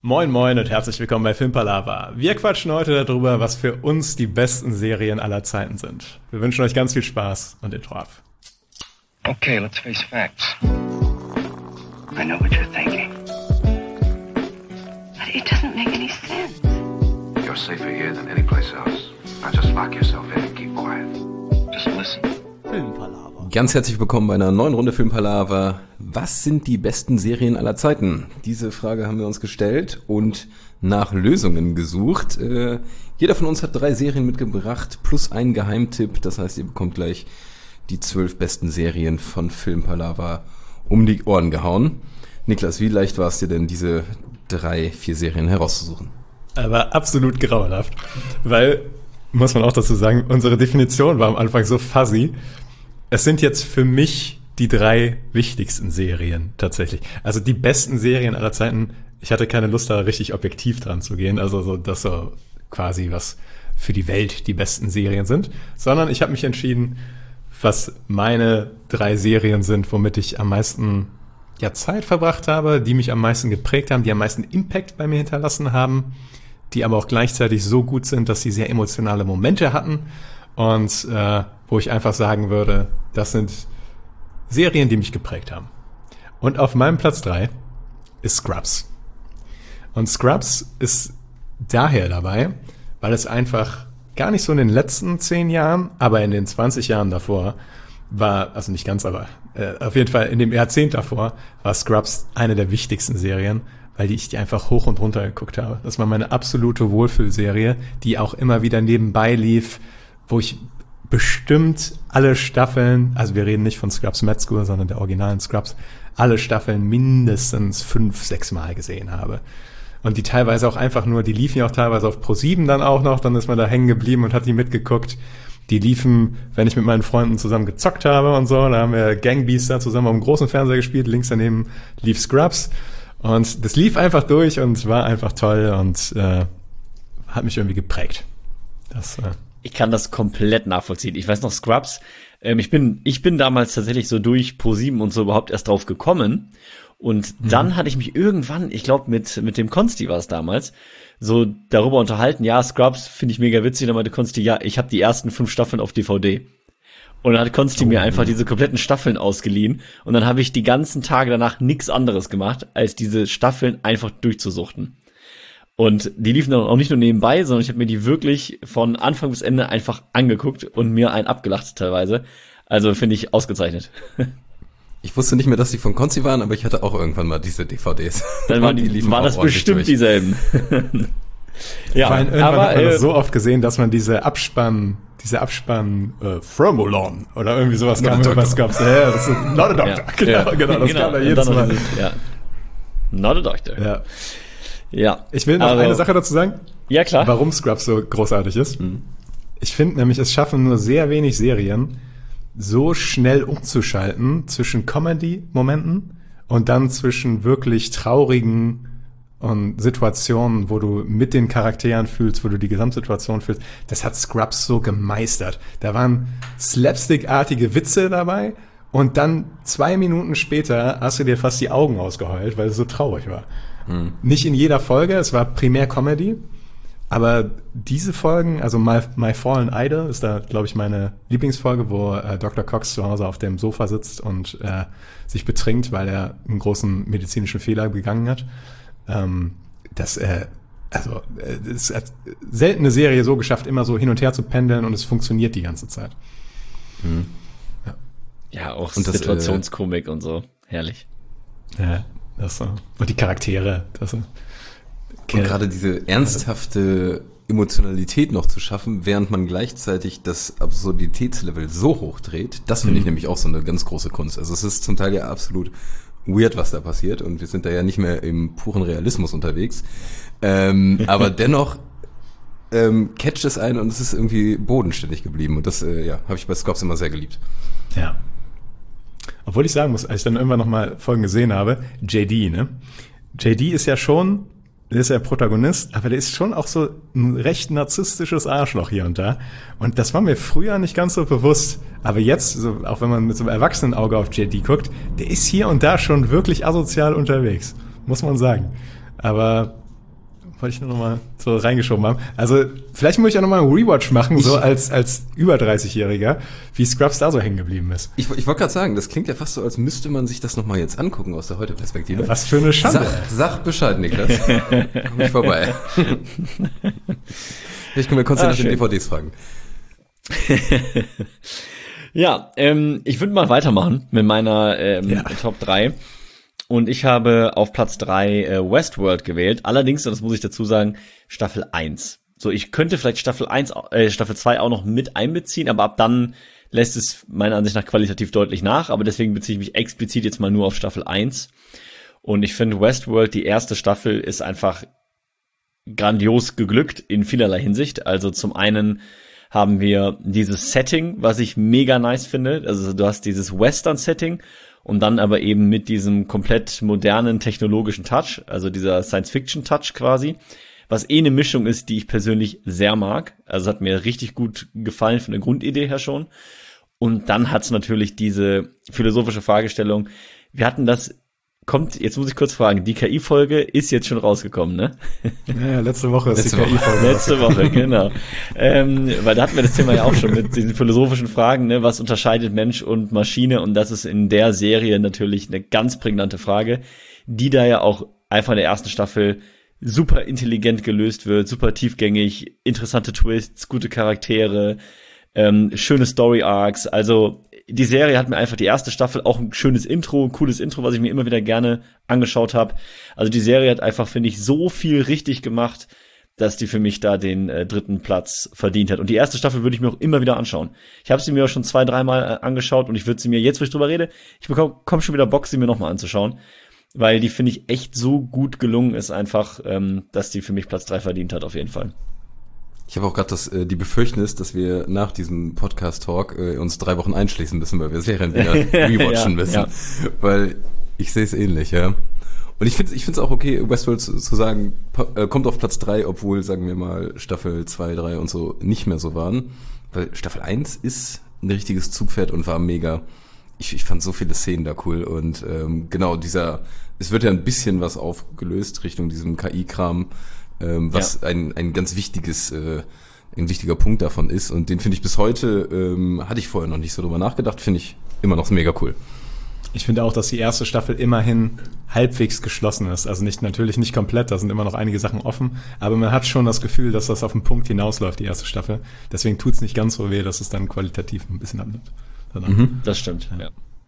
Moin moin und herzlich willkommen bei Filmpalava. Wir quatschen heute darüber, was für uns die besten Serien aller Zeiten sind. Wir wünschen euch ganz viel Spaß und Intro ab. Okay, let's face facts. I know what you're thinking. But it doesn't make any sense. You're safer here than any place else. Now just lock yourself in and keep quiet. Just listen. Filmpalava. Ganz herzlich willkommen bei einer neuen Runde Filmpalava. Was sind die besten Serien aller Zeiten? Diese Frage haben wir uns gestellt und nach Lösungen gesucht. Jeder von uns hat 3 Serien mitgebracht plus einen Geheimtipp. Das heißt, ihr bekommt gleich die 12 besten Serien von Filmpalava um die Ohren gehauen. Niklas, wie leicht war es dir denn, diese 3-4 Serien herauszusuchen? Aber absolut grauenhaft, weil, muss man auch dazu sagen, unsere Definition war am Anfang so fuzzy. Es sind jetzt für mich die 3 wichtigsten Serien tatsächlich. Also die besten Serien aller Zeiten. Ich hatte keine Lust, da richtig objektiv dran zu gehen. Also so, das so quasi was für die Welt die besten Serien sind. Sondern ich habe mich entschieden, was meine 3 Serien sind, womit ich am meisten Zeit verbracht habe, die mich am meisten geprägt haben, die am meisten Impact bei mir hinterlassen haben, die aber auch gleichzeitig so gut sind, dass sie sehr emotionale Momente hatten und wo ich einfach sagen würde, das sind Serien, die mich geprägt haben. Und auf meinem Platz 3 ist Scrubs. Und Scrubs ist daher dabei, weil es einfach gar nicht so in den letzten 10 Jahren, aber in den 20 Jahren davor war, also nicht ganz, aber auf jeden Fall in dem Jahrzehnt davor, war Scrubs eine der wichtigsten Serien, weil ich die einfach hoch und runter geguckt habe. Das war meine absolute Wohlfühlserie, die auch immer wieder nebenbei lief, wo ich bestimmt alle Staffeln, also wir reden nicht von Scrubs Med School, sondern der originalen Scrubs, alle Staffeln mindestens 5-6 Mal gesehen habe. Und die teilweise auch einfach nur, die liefen ja auch teilweise auf Pro7 dann auch noch, dann ist man da hängen geblieben und hat die mitgeguckt. Die liefen, wenn ich mit meinen Freunden zusammen gezockt habe und so, da haben wir Gangbeaster zusammen auf dem großen Fernseher gespielt, links daneben lief Scrubs. Und das lief einfach durch und war einfach toll und hat mich irgendwie geprägt. Ich kann das komplett nachvollziehen. Ich weiß noch, Scrubs, ich bin damals tatsächlich so durch Pro7 und so überhaupt erst drauf gekommen. Und dann hatte ich mich irgendwann, ich glaube mit dem Konsti war es damals, so darüber unterhalten, ja, Scrubs finde ich mega witzig. Und dann meinte Konsti, ja, ich habe die ersten 5 Staffeln auf DVD. Und dann hat Konsti mir einfach diese kompletten Staffeln ausgeliehen. Und dann habe ich die ganzen Tage danach nichts anderes gemacht, als diese Staffeln einfach durchzusuchten. Und die liefen dann auch nicht nur nebenbei, sondern ich habe mir die wirklich von Anfang bis Ende einfach angeguckt und mir einen abgelacht teilweise. Also finde ich ausgezeichnet. Ich wusste nicht mehr, dass die von Konzi waren, aber ich hatte auch irgendwann mal diese DVDs. Dann waren das bestimmt durch. Dieselben. Ja, aber hat man das so oft gesehen, dass man diese Abspann Fromolon oder irgendwie sowas kam über Scrubs. Ja, das ist not a doctor. Ja, genau, das kam da jedes Mal. Not a doctor. Ja. Ja. Ich will noch eine Sache dazu sagen. Ja, klar. Warum Scrubs so großartig ist. Ich finde nämlich, es schaffen nur sehr wenig Serien, so schnell umzuschalten zwischen Comedy-Momenten und dann zwischen wirklich traurigen und Situationen, wo du mit den Charakteren fühlst, wo du die Gesamtsituation fühlst. Das hat Scrubs so gemeistert. Da waren slapstick-artige Witze dabei und dann 2 Minuten später hast du dir fast die Augen ausgeheult, weil es so traurig war. Nicht in jeder Folge, es war primär Comedy, aber diese Folgen, also My Fallen Idol ist da, glaube ich, meine Lieblingsfolge, wo Dr. Cox zu Hause auf dem Sofa sitzt und sich betrinkt, weil er einen großen medizinischen Fehler begangen hat. Es hat selten eine Serie so geschafft, immer so hin und her zu pendeln und es funktioniert die ganze Zeit. Ja, auch und Situationskomik und so. Herrlich. Ja, das so. Und die Charaktere. Und gerade diese ernsthafte Emotionalität noch zu schaffen, während man gleichzeitig das Absurditätslevel so hoch dreht, das finde ich nämlich auch so eine ganz große Kunst. Also es ist zum Teil ja absolut weird, was da passiert und wir sind da ja nicht mehr im puren Realismus unterwegs. Aber dennoch catcht es einen und es ist irgendwie bodenständig geblieben und das habe ich bei Scrubs immer sehr geliebt. Ja. Obwohl ich sagen muss, als ich dann irgendwann nochmal Folgen gesehen habe, JD, ne? JD ist ja schon, der ist ja Protagonist, aber der ist schon auch so ein recht narzisstisches Arschloch hier und da. Und das war mir früher nicht ganz so bewusst. Aber jetzt, so, auch wenn man mit so einem Erwachsenenauge auf JD guckt, der ist hier und da schon wirklich asozial unterwegs. Muss man sagen. Aber wollte ich nur noch mal so reingeschoben haben. Also vielleicht muss ich auch noch mal einen Rewatch machen, so als über 30-Jähriger, wie Scrubs da so hängen geblieben ist. Ich wollte gerade sagen, das klingt ja fast so, als müsste man sich das noch mal jetzt angucken aus der Heute-Perspektive. Was für eine Schande. Sag Bescheid, Niklas. Komm ich vorbei. Ich kann mir kurz den DVDs fragen. Ja, ich würde mal weitermachen mit meiner Top 3. Und ich habe auf Platz 3 Westworld gewählt. Allerdings, das muss ich dazu sagen, Staffel 1. So, ich könnte vielleicht Staffel 2 auch noch mit einbeziehen, aber ab dann lässt es meiner Ansicht nach qualitativ deutlich nach. Aber deswegen beziehe ich mich explizit jetzt mal nur auf Staffel 1. Und ich finde Westworld, die erste Staffel, ist einfach grandios geglückt in vielerlei Hinsicht. Also zum einen haben wir dieses Setting, was ich mega nice finde. Also du hast dieses Western-Setting und dann aber eben mit diesem komplett modernen technologischen Touch, also dieser Science-Fiction-Touch quasi, was eine Mischung ist, die ich persönlich sehr mag. Also hat mir richtig gut gefallen von der Grundidee her schon. Und dann hat's natürlich diese philosophische Fragestellung. Wir hatten das, jetzt muss ich kurz fragen, die KI-Folge ist jetzt schon rausgekommen, ne? Ja, letzte Woche ist die KI-Folge. Letzte Woche, genau. Weil da hatten wir das Thema ja auch schon mit diesen philosophischen Fragen, ne? Was unterscheidet Mensch und Maschine? Und das ist in der Serie natürlich eine ganz prägnante Frage, die da ja auch einfach in der ersten Staffel super intelligent gelöst wird, super tiefgängig, interessante Twists, gute Charaktere, schöne Story-Arcs. Also die Serie hat mir einfach die erste Staffel auch ein schönes Intro, ein cooles Intro, was ich mir immer wieder gerne angeschaut habe. Also die Serie hat einfach, finde ich, so viel richtig gemacht, dass die für mich da den dritten Platz verdient hat. Und die erste Staffel würde ich mir auch immer wieder anschauen. Ich habe sie mir auch schon 2-3 Mal angeschaut und ich würde sie mir, jetzt wo ich drüber rede, ich bekomme schon wieder Bock, sie mir nochmal anzuschauen. Weil die, finde ich, echt so gut gelungen ist einfach, dass die für mich Platz 3 verdient hat, auf jeden Fall. Ich habe auch gerade die Befürchtnis, dass wir nach diesem Podcast-Talk uns 3 Wochen einschließen müssen, weil wir Serien wieder rewatchen müssen. Ja. Weil ich sehe es ähnlich, ja. Und ich finde es auch okay, Westworld zu sagen, kommt auf Platz 3, obwohl, sagen wir mal, Staffel 2, 3 und so nicht mehr so waren. Weil Staffel 1 ist ein richtiges Zugpferd und war mega. Ich fand so viele Szenen da cool und genau es wird ja ein bisschen was aufgelöst Richtung diesem KI-Kram, was ein ganz ein wichtiger Punkt davon ist und den finde ich bis heute, hatte ich vorher noch nicht so drüber nachgedacht, finde ich immer noch mega cool. Ich finde auch, dass die erste Staffel immerhin halbwegs geschlossen ist. Also natürlich nicht komplett, da sind immer noch einige Sachen offen, aber man hat schon das Gefühl, dass das auf den Punkt hinausläuft, die erste Staffel. Deswegen tut's nicht ganz so weh, dass es dann qualitativ ein bisschen abnimmt. Das stimmt, ja.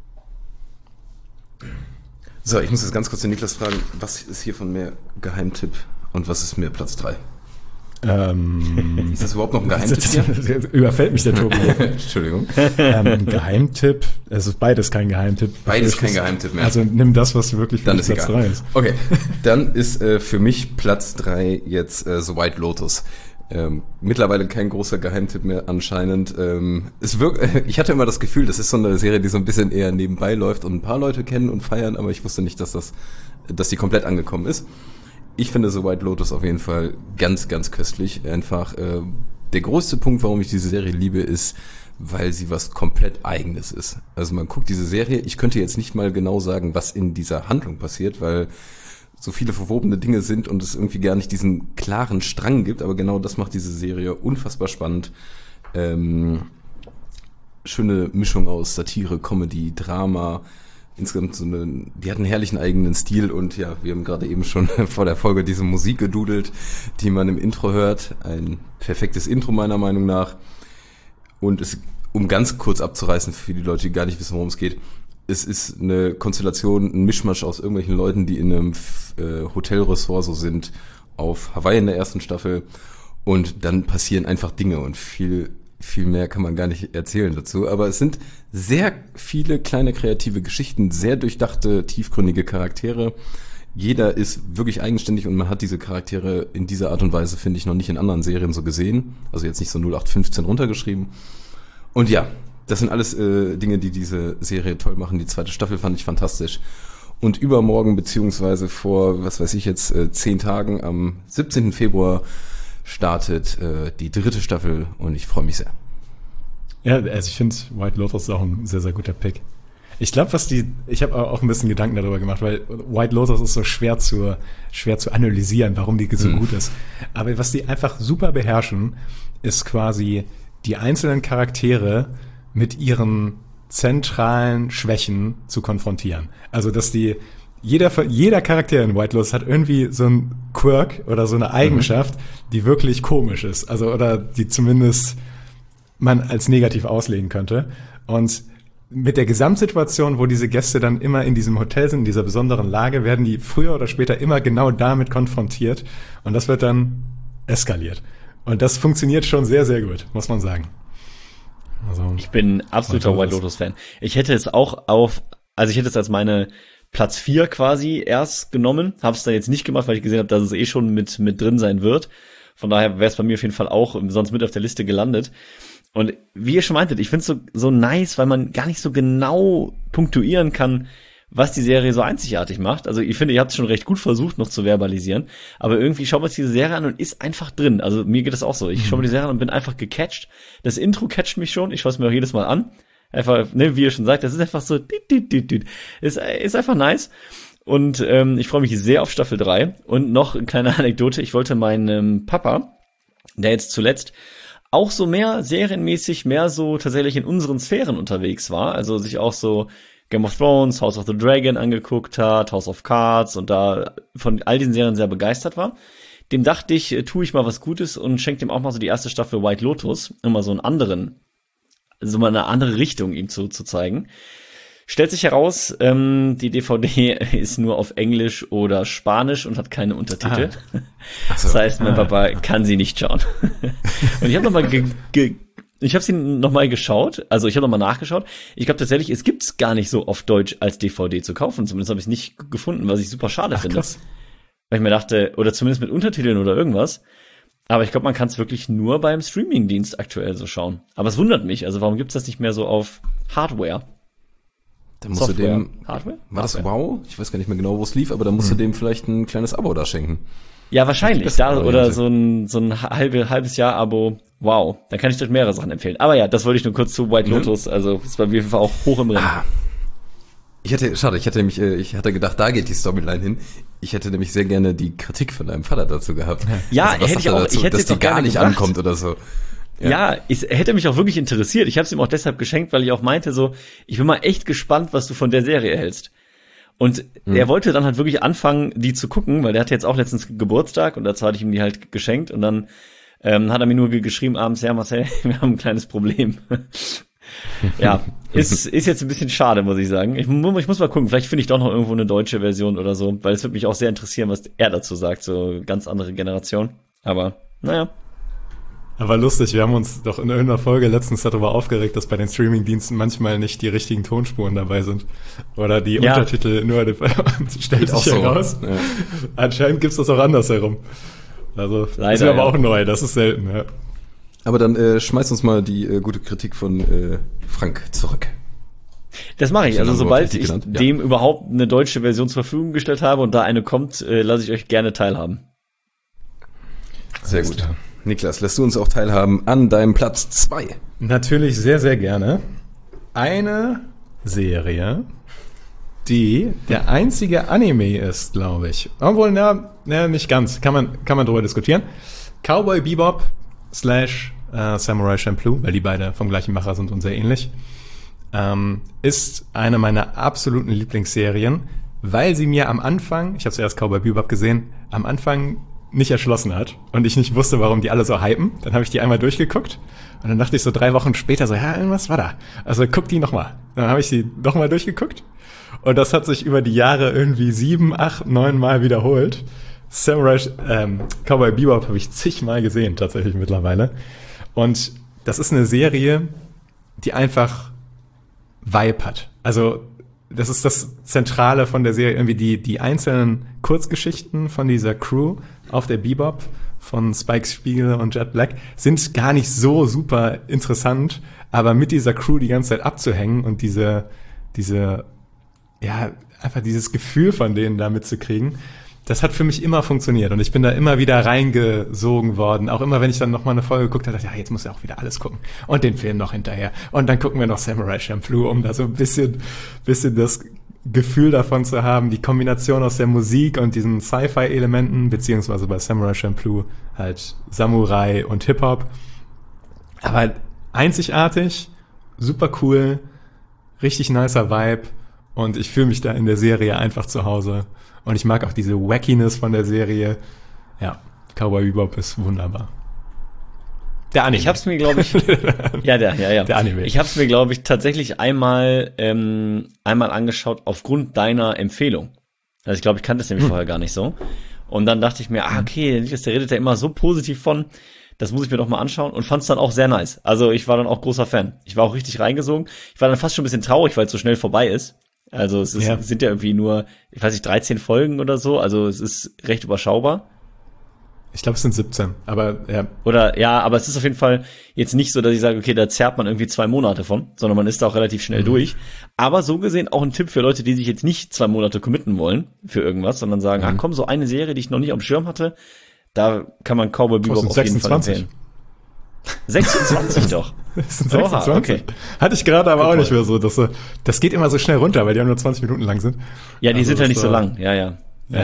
So, ich muss jetzt ganz kurz den Niklas fragen, was ist hier von mir Geheimtipp und was ist mir Platz 3? Ist das überhaupt noch ein Geheimtipp hier? Überfällt mich der Tobi. Entschuldigung. Geheimtipp, es ist beides kein Geheimtipp. Beides kein Geheimtipp mehr. Also nimm das, was wirklich für Platz 3 ist. Okay, dann ist für mich Platz 3 jetzt The White Lotus. Mittlerweile kein großer Geheimtipp mehr anscheinend. Ich hatte immer das Gefühl, das ist so eine Serie, die so ein bisschen eher nebenbei läuft und ein paar Leute kennen und feiern, aber ich wusste nicht, dass die komplett angekommen ist. Ich finde The White Lotus auf jeden Fall ganz, ganz köstlich. Einfach der größte Punkt, warum ich diese Serie liebe, ist, weil sie was komplett Eigenes ist. Also man guckt diese Serie, ich könnte jetzt nicht mal genau sagen, was in dieser Handlung passiert, weil so viele verwobene Dinge sind und es irgendwie gar nicht diesen klaren Strang gibt, aber genau das macht diese Serie unfassbar spannend. Schöne Mischung aus Satire, Comedy, Drama, insgesamt die hat einen herrlichen eigenen Stil und ja, wir haben gerade eben schon vor der Folge diese Musik gedudelt, die man im Intro hört. Ein perfektes Intro meiner Meinung nach. Und um ganz kurz abzureißen für die Leute, die gar nicht wissen, worum es geht, es ist eine Konstellation, ein Mischmasch aus irgendwelchen Leuten, die in einem Hotelressort so sind, auf Hawaii in der ersten Staffel und dann passieren einfach Dinge und viel mehr kann man gar nicht erzählen dazu, aber es sind sehr viele kleine kreative Geschichten, sehr durchdachte, tiefgründige Charaktere. Jeder ist wirklich eigenständig und man hat diese Charaktere in dieser Art und Weise, finde ich, noch nicht in anderen Serien so gesehen, also jetzt nicht so 0815 runtergeschrieben. Und ja, das sind alles Dinge, die diese Serie toll machen. Die zweite Staffel fand ich fantastisch. Und übermorgen, beziehungsweise vor, 10 Tagen, am 17. Februar startet die dritte Staffel und ich freue mich sehr. Ja, also ich finde White Lotus auch ein sehr, sehr guter Pick. Ich glaube, ich habe auch ein bisschen Gedanken darüber gemacht, weil White Lotus ist so schwer zu analysieren, warum die so gut ist. Aber was die einfach super beherrschen, ist quasi die einzelnen Charaktere mit ihren zentralen Schwächen zu konfrontieren. Also, dass jeder Charakter in White Lotus hat irgendwie so einen Quirk oder so eine Eigenschaft, die wirklich komisch ist. Also, oder die zumindest man als negativ auslegen könnte. Und mit der Gesamtsituation, wo diese Gäste dann immer in diesem Hotel sind, in dieser besonderen Lage, werden die früher oder später immer genau damit konfrontiert. Und das wird dann eskaliert. Und das funktioniert schon sehr, sehr gut, muss man sagen. Also, ich bin absoluter White Lotus-Fan. Ich hätte es als meine Platz 4 quasi erst genommen, habe es dann jetzt nicht gemacht, weil ich gesehen habe, dass es eh schon mit drin sein wird. Von daher wäre es bei mir auf jeden Fall auch sonst mit auf der Liste gelandet. Und wie ihr schon meintet, ich finde es so nice, weil man gar nicht so genau punktuieren kann, was die Serie so einzigartig macht. Also ich finde, ihr habt es schon recht gut versucht, noch zu verbalisieren. Aber irgendwie schaut man sich diese Serie an und ist einfach drin. Also mir geht das auch so. Ich schaue mir die Serie an und bin einfach gecatcht. Das Intro catcht mich schon. Ich schaue es mir auch jedes Mal an. Einfach, ne, wie ihr schon sagt, das ist einfach so, ist einfach nice. Und ich freue mich sehr auf Staffel 3. Und noch eine kleine Anekdote. Ich wollte meinem Papa, der jetzt zuletzt auch so mehr serienmäßig, mehr so tatsächlich in unseren Sphären unterwegs war, also sich auch so Game of Thrones, House of the Dragon angeguckt hat, House of Cards und da von all diesen Serien sehr begeistert war. Dem dachte ich, tue ich mal was Gutes und schenke dem auch mal so die erste Staffel White Lotus, um mal so mal eine andere Richtung ihm zu zeigen. Stellt sich heraus, die DVD ist nur auf Englisch oder Spanisch und hat keine Untertitel. Das heißt, mein Papa kann sie nicht schauen. Und ich habe nochmal geschaut, also ich habe nochmal nachgeschaut. Ich glaube tatsächlich, es gibt's gar nicht so auf Deutsch als DVD zu kaufen. Zumindest habe ich es nicht gefunden, was ich super schade finde. Krass. Weil ich mir dachte, oder zumindest mit Untertiteln oder irgendwas. Aber ich glaube, man kann es wirklich nur beim Streamingdienst aktuell so schauen. Aber es wundert mich, also warum gibt's das nicht mehr so auf Hardware? Da musst du dem, Hardware? War das Wow? Ich weiß gar nicht mehr genau, wo es lief, aber da musst du dem vielleicht ein kleines Abo da schenken. Ja, wahrscheinlich. Oder so ein halbes Jahr Abo. Wow. Dann kann ich euch mehrere Sachen empfehlen. Aber ja, das wollte ich nur kurz zu White Lotus. Also, das war auf jeden Fall auch hoch im Rennen. Ich hatte gedacht, da geht die Storyline hin. Ich hätte nämlich sehr gerne die Kritik von deinem Vater dazu gehabt. Ja, also, hätte ich auch. Dazu, ich hätte dass die gar nicht ankommt oder so. Ja, es hätte mich auch wirklich interessiert. Ich habe es ihm auch deshalb geschenkt, weil ich auch meinte so, ich bin mal echt gespannt, was du von der Serie hältst. Und er wollte dann halt wirklich anfangen, die zu gucken, weil der hatte jetzt auch letztens Geburtstag und dazu hatte ich ihm die halt geschenkt und dann hat er mir nur geschrieben abends, ja Marcel, wir haben ein kleines Problem. Ja, ist jetzt ein bisschen schade, muss ich sagen. Ich muss mal gucken, vielleicht finde ich doch noch irgendwo eine deutsche Version oder so, weil es würde mich auch sehr interessieren, was er dazu sagt, so ganz andere Generation. Aber, naja. Aber lustig, wir haben uns doch in irgendeiner Folge letztens darüber aufgeregt, dass bei den Streamingdiensten manchmal nicht die richtigen Tonspuren dabei sind. Oder die Untertitel nur, stellt sich so heraus. Ja. Anscheinend gibt's das auch andersherum. Also, leider, das ist aber auch neu, das ist selten, ja. Aber dann schmeiß uns mal die gute Kritik von Frank zurück. Das mache ich. Also sobald ich dem überhaupt eine deutsche Version zur Verfügung gestellt habe und da eine kommt, lasse ich euch gerne teilhaben. Sehr gut. Klar. Niklas, lässt du uns auch teilhaben an deinem Platz 2? Natürlich sehr, sehr gerne. Eine Serie, die der einzige Anime ist, glaube ich. Obwohl, nicht ganz. Kann man drüber diskutieren. Cowboy Bebop / Samurai Champloo, weil die beide vom gleichen Macher sind und sehr ähnlich, ist eine meiner absoluten Lieblingsserien, weil sie mir am Anfang, ich habe zuerst Cowboy Bebop gesehen, am Anfang nicht erschlossen hat und ich nicht wusste, warum die alle so hypen. Dann habe ich die einmal durchgeguckt und dann dachte ich so 3 Wochen später so, ja, irgendwas war da. Also guck die nochmal. Dann habe ich sie nochmal durchgeguckt und das hat sich über die Jahre irgendwie 7, 8, 9 Mal wiederholt. Cowboy Bebop habe ich zigmal gesehen, tatsächlich mittlerweile. Und das ist eine Serie, die einfach Vibe hat. Also das ist das Zentrale von der Serie, irgendwie die einzelnen Kurzgeschichten von dieser Crew auf der Bebop von Spike Spiegel und Jet Black sind gar nicht so super interessant, aber mit dieser Crew die ganze Zeit abzuhängen und einfach dieses Gefühl von denen da mitzukriegen, das hat für mich immer funktioniert und ich bin da immer wieder reingesogen worden. Auch immer, wenn ich dann noch mal eine Folge geguckt habe, dachte ich, ja, jetzt muss ich auch wieder alles gucken. Und den Film noch hinterher. Und dann gucken wir noch Samurai Champloo, um da so ein bisschen das Gefühl davon zu haben, die Kombination aus der Musik und diesen Sci-Fi-Elementen, beziehungsweise bei Samurai Champloo halt Samurai und Hip-Hop. Aber einzigartig, super cool, richtig nicer Vibe und ich fühle mich da in der Serie einfach zu Hause. Und ich mag auch diese Wackiness von der Serie. Ja, Cowboy Bebop ist wunderbar. Der Anime. Ich hab's mir, glaube ich, Der Anime. Ich hab's mir, glaube ich, tatsächlich einmal angeschaut aufgrund deiner Empfehlung. Also ich glaube, ich kannte es nämlich vorher gar nicht so. Und dann dachte ich mir, okay, der redet ja immer so positiv von, das muss ich mir doch mal anschauen und fand's dann auch sehr nice. Also ich war dann auch großer Fan. Ich war auch richtig reingesogen. Ich war dann fast schon ein bisschen traurig, weil es so schnell vorbei ist. Also es sind ja irgendwie nur, ich weiß nicht, 13 Folgen oder so. Also es ist recht überschaubar. Ich glaube, es sind 17, aber ja. Oder ja, aber es ist auf jeden Fall jetzt nicht so, dass ich sage, okay, da zerrt man irgendwie 2 Monate von, sondern man ist da auch relativ schnell durch. Aber so gesehen auch ein Tipp für Leute, die sich jetzt nicht 2 Monate committen wollen für irgendwas, sondern sagen, komm, so eine Serie, die ich noch nicht auf dem Schirm hatte, da kann man Cowboy Bebop auf jeden Fall empfehlen. 26 doch. Das sind 26. Okay. Hatte ich gerade aber auch nicht mehr so. Das geht immer so schnell runter, weil die auch nur 20 Minuten lang sind. Ja, die also sind ja nicht so lang. Ja.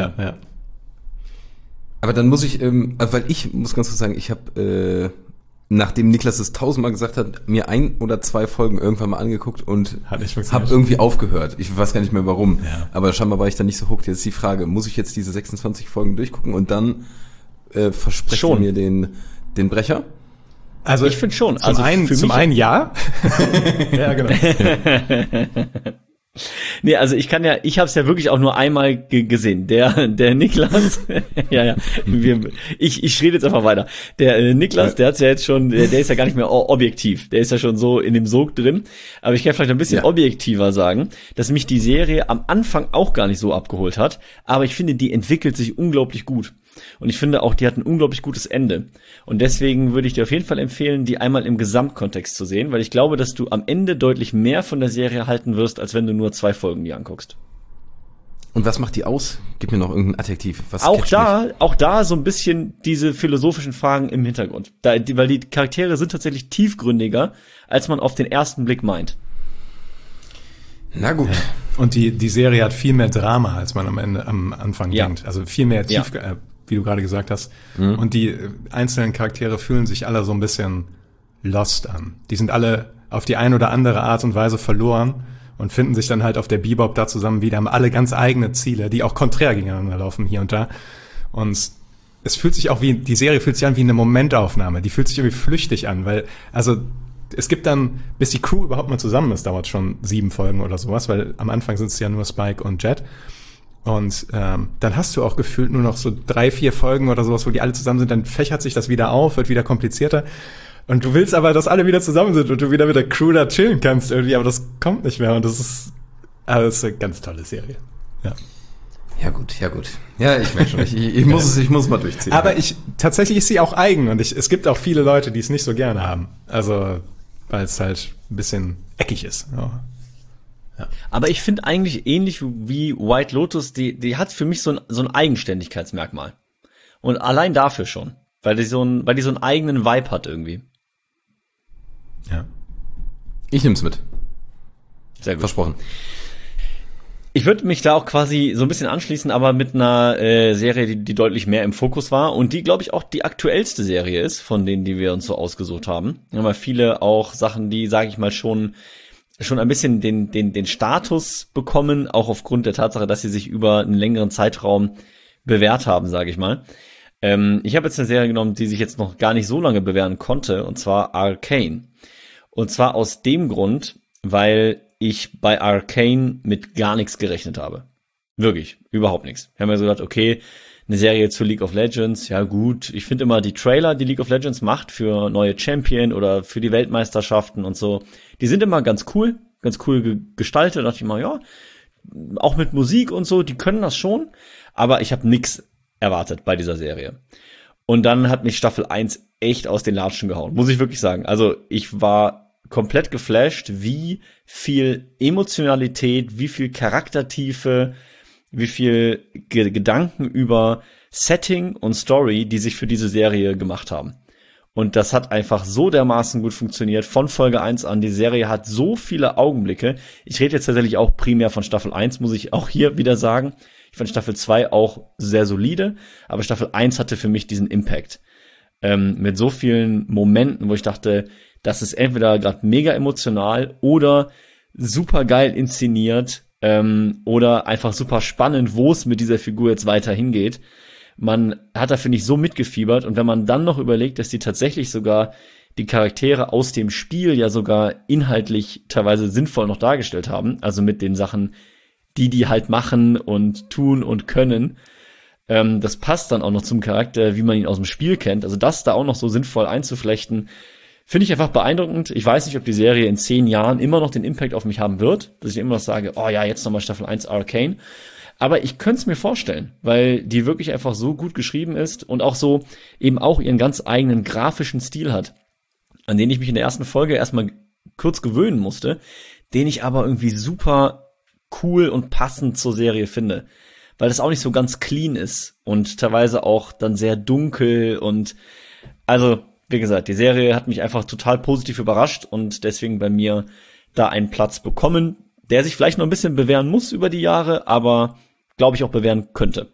Aber dann muss ich, weil ich muss ganz kurz sagen, ich habe, nachdem Niklas es 1000-mal gesagt hat, mir 1 oder 2 Folgen irgendwann mal angeguckt und habe irgendwie aufgehört. Ich weiß gar nicht mehr warum. Ja. Aber scheinbar war ich dann nicht so hooked. Jetzt ist die Frage, muss ich jetzt diese 26 Folgen durchgucken und dann verspreche mir den Brecher? Also ich finde schon. Zum einen ja. Ja, genau. Nee, also ich habe es ja wirklich auch nur einmal gesehen. Der Niklas, ich rede jetzt einfach weiter. Der Niklas, der hat's ja jetzt schon, der ist ja gar nicht mehr objektiv. Der ist ja schon so in dem Sog drin. Aber ich kann vielleicht ein bisschen objektiver sagen, dass mich die Serie am Anfang auch gar nicht so abgeholt hat. Aber ich finde, die entwickelt sich unglaublich gut. Und ich finde auch, die hat ein unglaublich gutes Ende. Und deswegen würde ich dir auf jeden Fall empfehlen, die einmal im Gesamtkontext zu sehen, weil ich glaube, dass du am Ende deutlich mehr von der Serie halten wirst, als wenn du nur 2 Folgen die anguckst. Und was macht die aus? Gib mir noch irgendein Adjektiv. Was auch da so ein bisschen diese philosophischen Fragen im Hintergrund. Weil die Charaktere sind tatsächlich tiefgründiger, als man auf den ersten Blick meint. Na gut. Und die Serie hat viel mehr Drama, als man am Anfang denkt. Also viel mehr wie du gerade gesagt hast. Und die einzelnen Charaktere fühlen sich alle so ein bisschen lost an. Die sind alle auf die eine oder andere Art und Weise verloren und finden sich dann halt auf der Bebop da zusammen wieder, haben alle ganz eigene Ziele, die auch konträr gegeneinander laufen hier und da. Und es fühlt sich auch die Serie fühlt sich an wie eine Momentaufnahme. Die fühlt sich irgendwie flüchtig an, weil, also, es gibt dann, bis die Crew überhaupt mal zusammen ist, dauert schon 7 Folgen oder sowas, weil am Anfang sind es ja nur Spike und Jet. Und dann hast du auch gefühlt nur noch so 3, 4 Folgen oder sowas, wo die alle zusammen sind, dann fächert sich das wieder auf, wird wieder komplizierter. Und du willst aber, dass alle wieder zusammen sind und du wieder mit der Crew da chillen kannst irgendwie, aber das kommt nicht mehr und das ist eine ganz tolle Serie. Ja. Ja gut. Ja, ich merke schon, ich muss mal durchziehen. Aber tatsächlich ist sie auch eigen und es gibt auch viele Leute, die es nicht so gerne haben. Also, weil es halt ein bisschen eckig ist. Ja. Aber ich finde eigentlich ähnlich wie White Lotus, die hat für mich so ein Eigenständigkeitsmerkmal. Und allein dafür schon. Weil die so einen eigenen Vibe hat irgendwie. Ja. Ich nehm's mit. Sehr gut. Versprochen. Ich würde mich da auch quasi so ein bisschen anschließen, aber mit einer Serie, die deutlich mehr im Fokus war und die, glaube ich, auch die aktuellste Serie ist, von denen, die wir uns so ausgesucht haben. Wir haben ja viele auch Sachen, die, sage ich mal, schon ein bisschen den Status bekommen, auch aufgrund der Tatsache, dass sie sich über einen längeren Zeitraum bewährt haben, sage ich mal. Ich habe jetzt eine Serie genommen, die sich jetzt noch gar nicht so lange bewähren konnte, und zwar Arcane. Und zwar aus dem Grund, weil ich bei Arcane mit gar nichts gerechnet habe. Wirklich, überhaupt nichts. Wir haben ja so gedacht, okay, eine Serie zu League of Legends, ja gut. Ich finde immer die Trailer, die League of Legends macht für neue Champion oder für die Weltmeisterschaften und so, die sind immer ganz cool gestaltet. Da dachte ich mal, ja, auch mit Musik und so, die können das schon. Aber ich habe nichts erwartet bei dieser Serie. Und dann hat mich Staffel 1 echt aus den Latschen gehauen, muss ich wirklich sagen. Also ich war komplett geflasht, wie viel Emotionalität, wie viel Charaktertiefe wie viel Gedanken über Setting und Story, die sich für diese Serie gemacht haben. Und das hat einfach so dermaßen gut funktioniert von Folge 1 an. Die Serie hat so viele Augenblicke. Ich rede jetzt tatsächlich auch primär von Staffel 1, muss ich auch hier wieder sagen. Ich fand Staffel 2 auch sehr solide, aber Staffel 1 hatte für mich diesen Impact. Mit so vielen Momenten, wo ich dachte, das ist entweder gerade mega emotional oder super geil inszeniert oder einfach super spannend, wo es mit dieser Figur jetzt weiter hingeht. Man hat da, finde ich, so mitgefiebert. Und wenn man dann noch überlegt, dass die tatsächlich sogar die Charaktere aus dem Spiel ja sogar inhaltlich teilweise sinnvoll noch dargestellt haben, also mit den Sachen, die halt machen und tun und können, das passt dann auch noch zum Charakter, wie man ihn aus dem Spiel kennt. Also das da auch noch so sinnvoll einzuflechten, finde ich einfach beeindruckend. Ich weiß nicht, ob die Serie in 10 Jahren immer noch den Impact auf mich haben wird, dass ich immer noch sage, oh ja, jetzt nochmal Staffel 1 Arcane. Aber ich könnte es mir vorstellen, weil die wirklich einfach so gut geschrieben ist und auch so eben auch ihren ganz eigenen grafischen Stil hat, an den ich mich in der ersten Folge erstmal kurz gewöhnen musste, den ich aber irgendwie super cool und passend zur Serie finde, weil das auch nicht so ganz clean ist und teilweise auch dann sehr dunkel und also, wie gesagt, die Serie hat mich einfach total positiv überrascht und deswegen bei mir da einen Platz bekommen, der sich vielleicht noch ein bisschen bewähren muss über die Jahre, aber glaube ich auch bewähren könnte.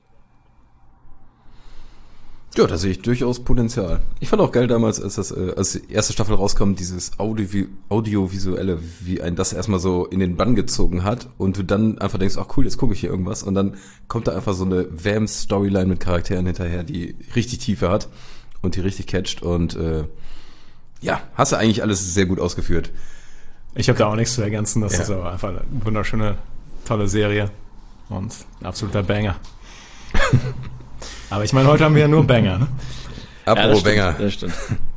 Ja, da sehe ich durchaus Potenzial. Ich fand auch geil damals, als die erste Staffel rauskam, dieses Audiovisuelle, wie ein das erstmal so in den Bann gezogen hat und du dann einfach denkst, ach cool, jetzt gucke ich hier irgendwas und dann kommt da einfach so eine Vamps-Storyline mit Charakteren hinterher, die richtig Tiefe hat und die richtig catcht und ja, hast du eigentlich alles sehr gut ausgeführt. Ich habe da auch nichts zu ergänzen, das ist aber einfach eine wunderschöne, tolle Serie und ein absoluter Banger. Aber ich meine, heute haben wir ja nur Banger, ne? Apropos Banger. Das stimmt.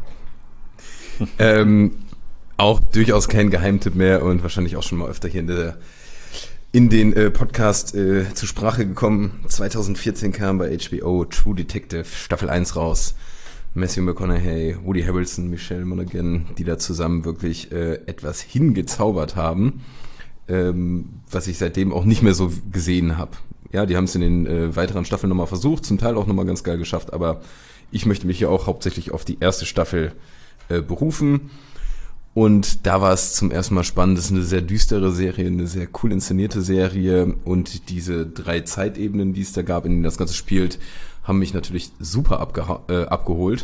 Auch durchaus kein Geheimtipp mehr und wahrscheinlich auch schon mal öfter hier in den Podcast zur Sprache gekommen. 2014 kam bei HBO True Detective Staffel 1 raus. Matthew McConaughey, Woody Harrelson, Michelle Monaghan, die da zusammen wirklich etwas hingezaubert haben, was ich seitdem auch nicht mehr so gesehen habe. Ja, die haben es in den weiteren Staffeln nochmal versucht, zum Teil auch nochmal ganz geil geschafft, aber ich möchte mich hier auch hauptsächlich auf die erste Staffel berufen. Und da war es zum ersten Mal spannend. Das ist eine sehr düstere Serie, eine sehr cool inszenierte Serie und diese 3 Zeitebenen, die es da gab, in denen das Ganze spielt, haben mich natürlich super abgeholt.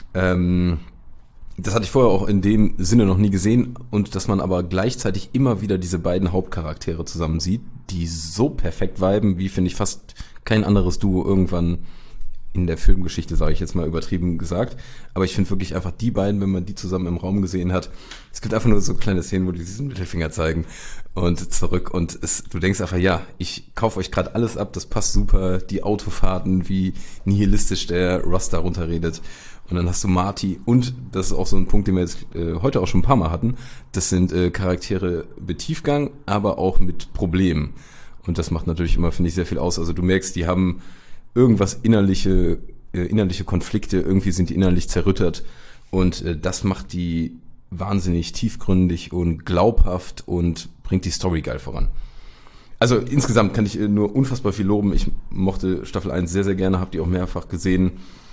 Das hatte ich vorher auch in dem Sinne noch nie gesehen und dass man aber gleichzeitig immer wieder diese beiden Hauptcharaktere zusammen sieht, die so perfekt viben, wie finde ich fast kein anderes Duo irgendwann in der Filmgeschichte, sage ich jetzt mal übertrieben gesagt. Aber ich finde wirklich einfach die beiden, wenn man die zusammen im Raum gesehen hat, es gibt einfach nur so kleine Szenen, wo die diesen Mittelfinger zeigen und zurück und du denkst einfach, ja, ich kaufe euch gerade alles ab, das passt super, die Autofahrten, wie nihilistisch der Ross da runterredet. Und dann hast du Marty und das ist auch so ein Punkt, den wir jetzt heute auch schon ein paar Mal hatten, das sind Charaktere mit Tiefgang, aber auch mit Problemen. Und das macht natürlich immer, finde ich, sehr viel aus. Also du merkst, die haben irgendwas innerliche Konflikte, irgendwie sind die innerlich zerrüttert und das macht die wahnsinnig tiefgründig und glaubhaft und bringt die Story geil voran. Also insgesamt kann ich nur unfassbar viel loben. Ich mochte Staffel 1 sehr, sehr gerne, habe die auch mehrfach gesehen.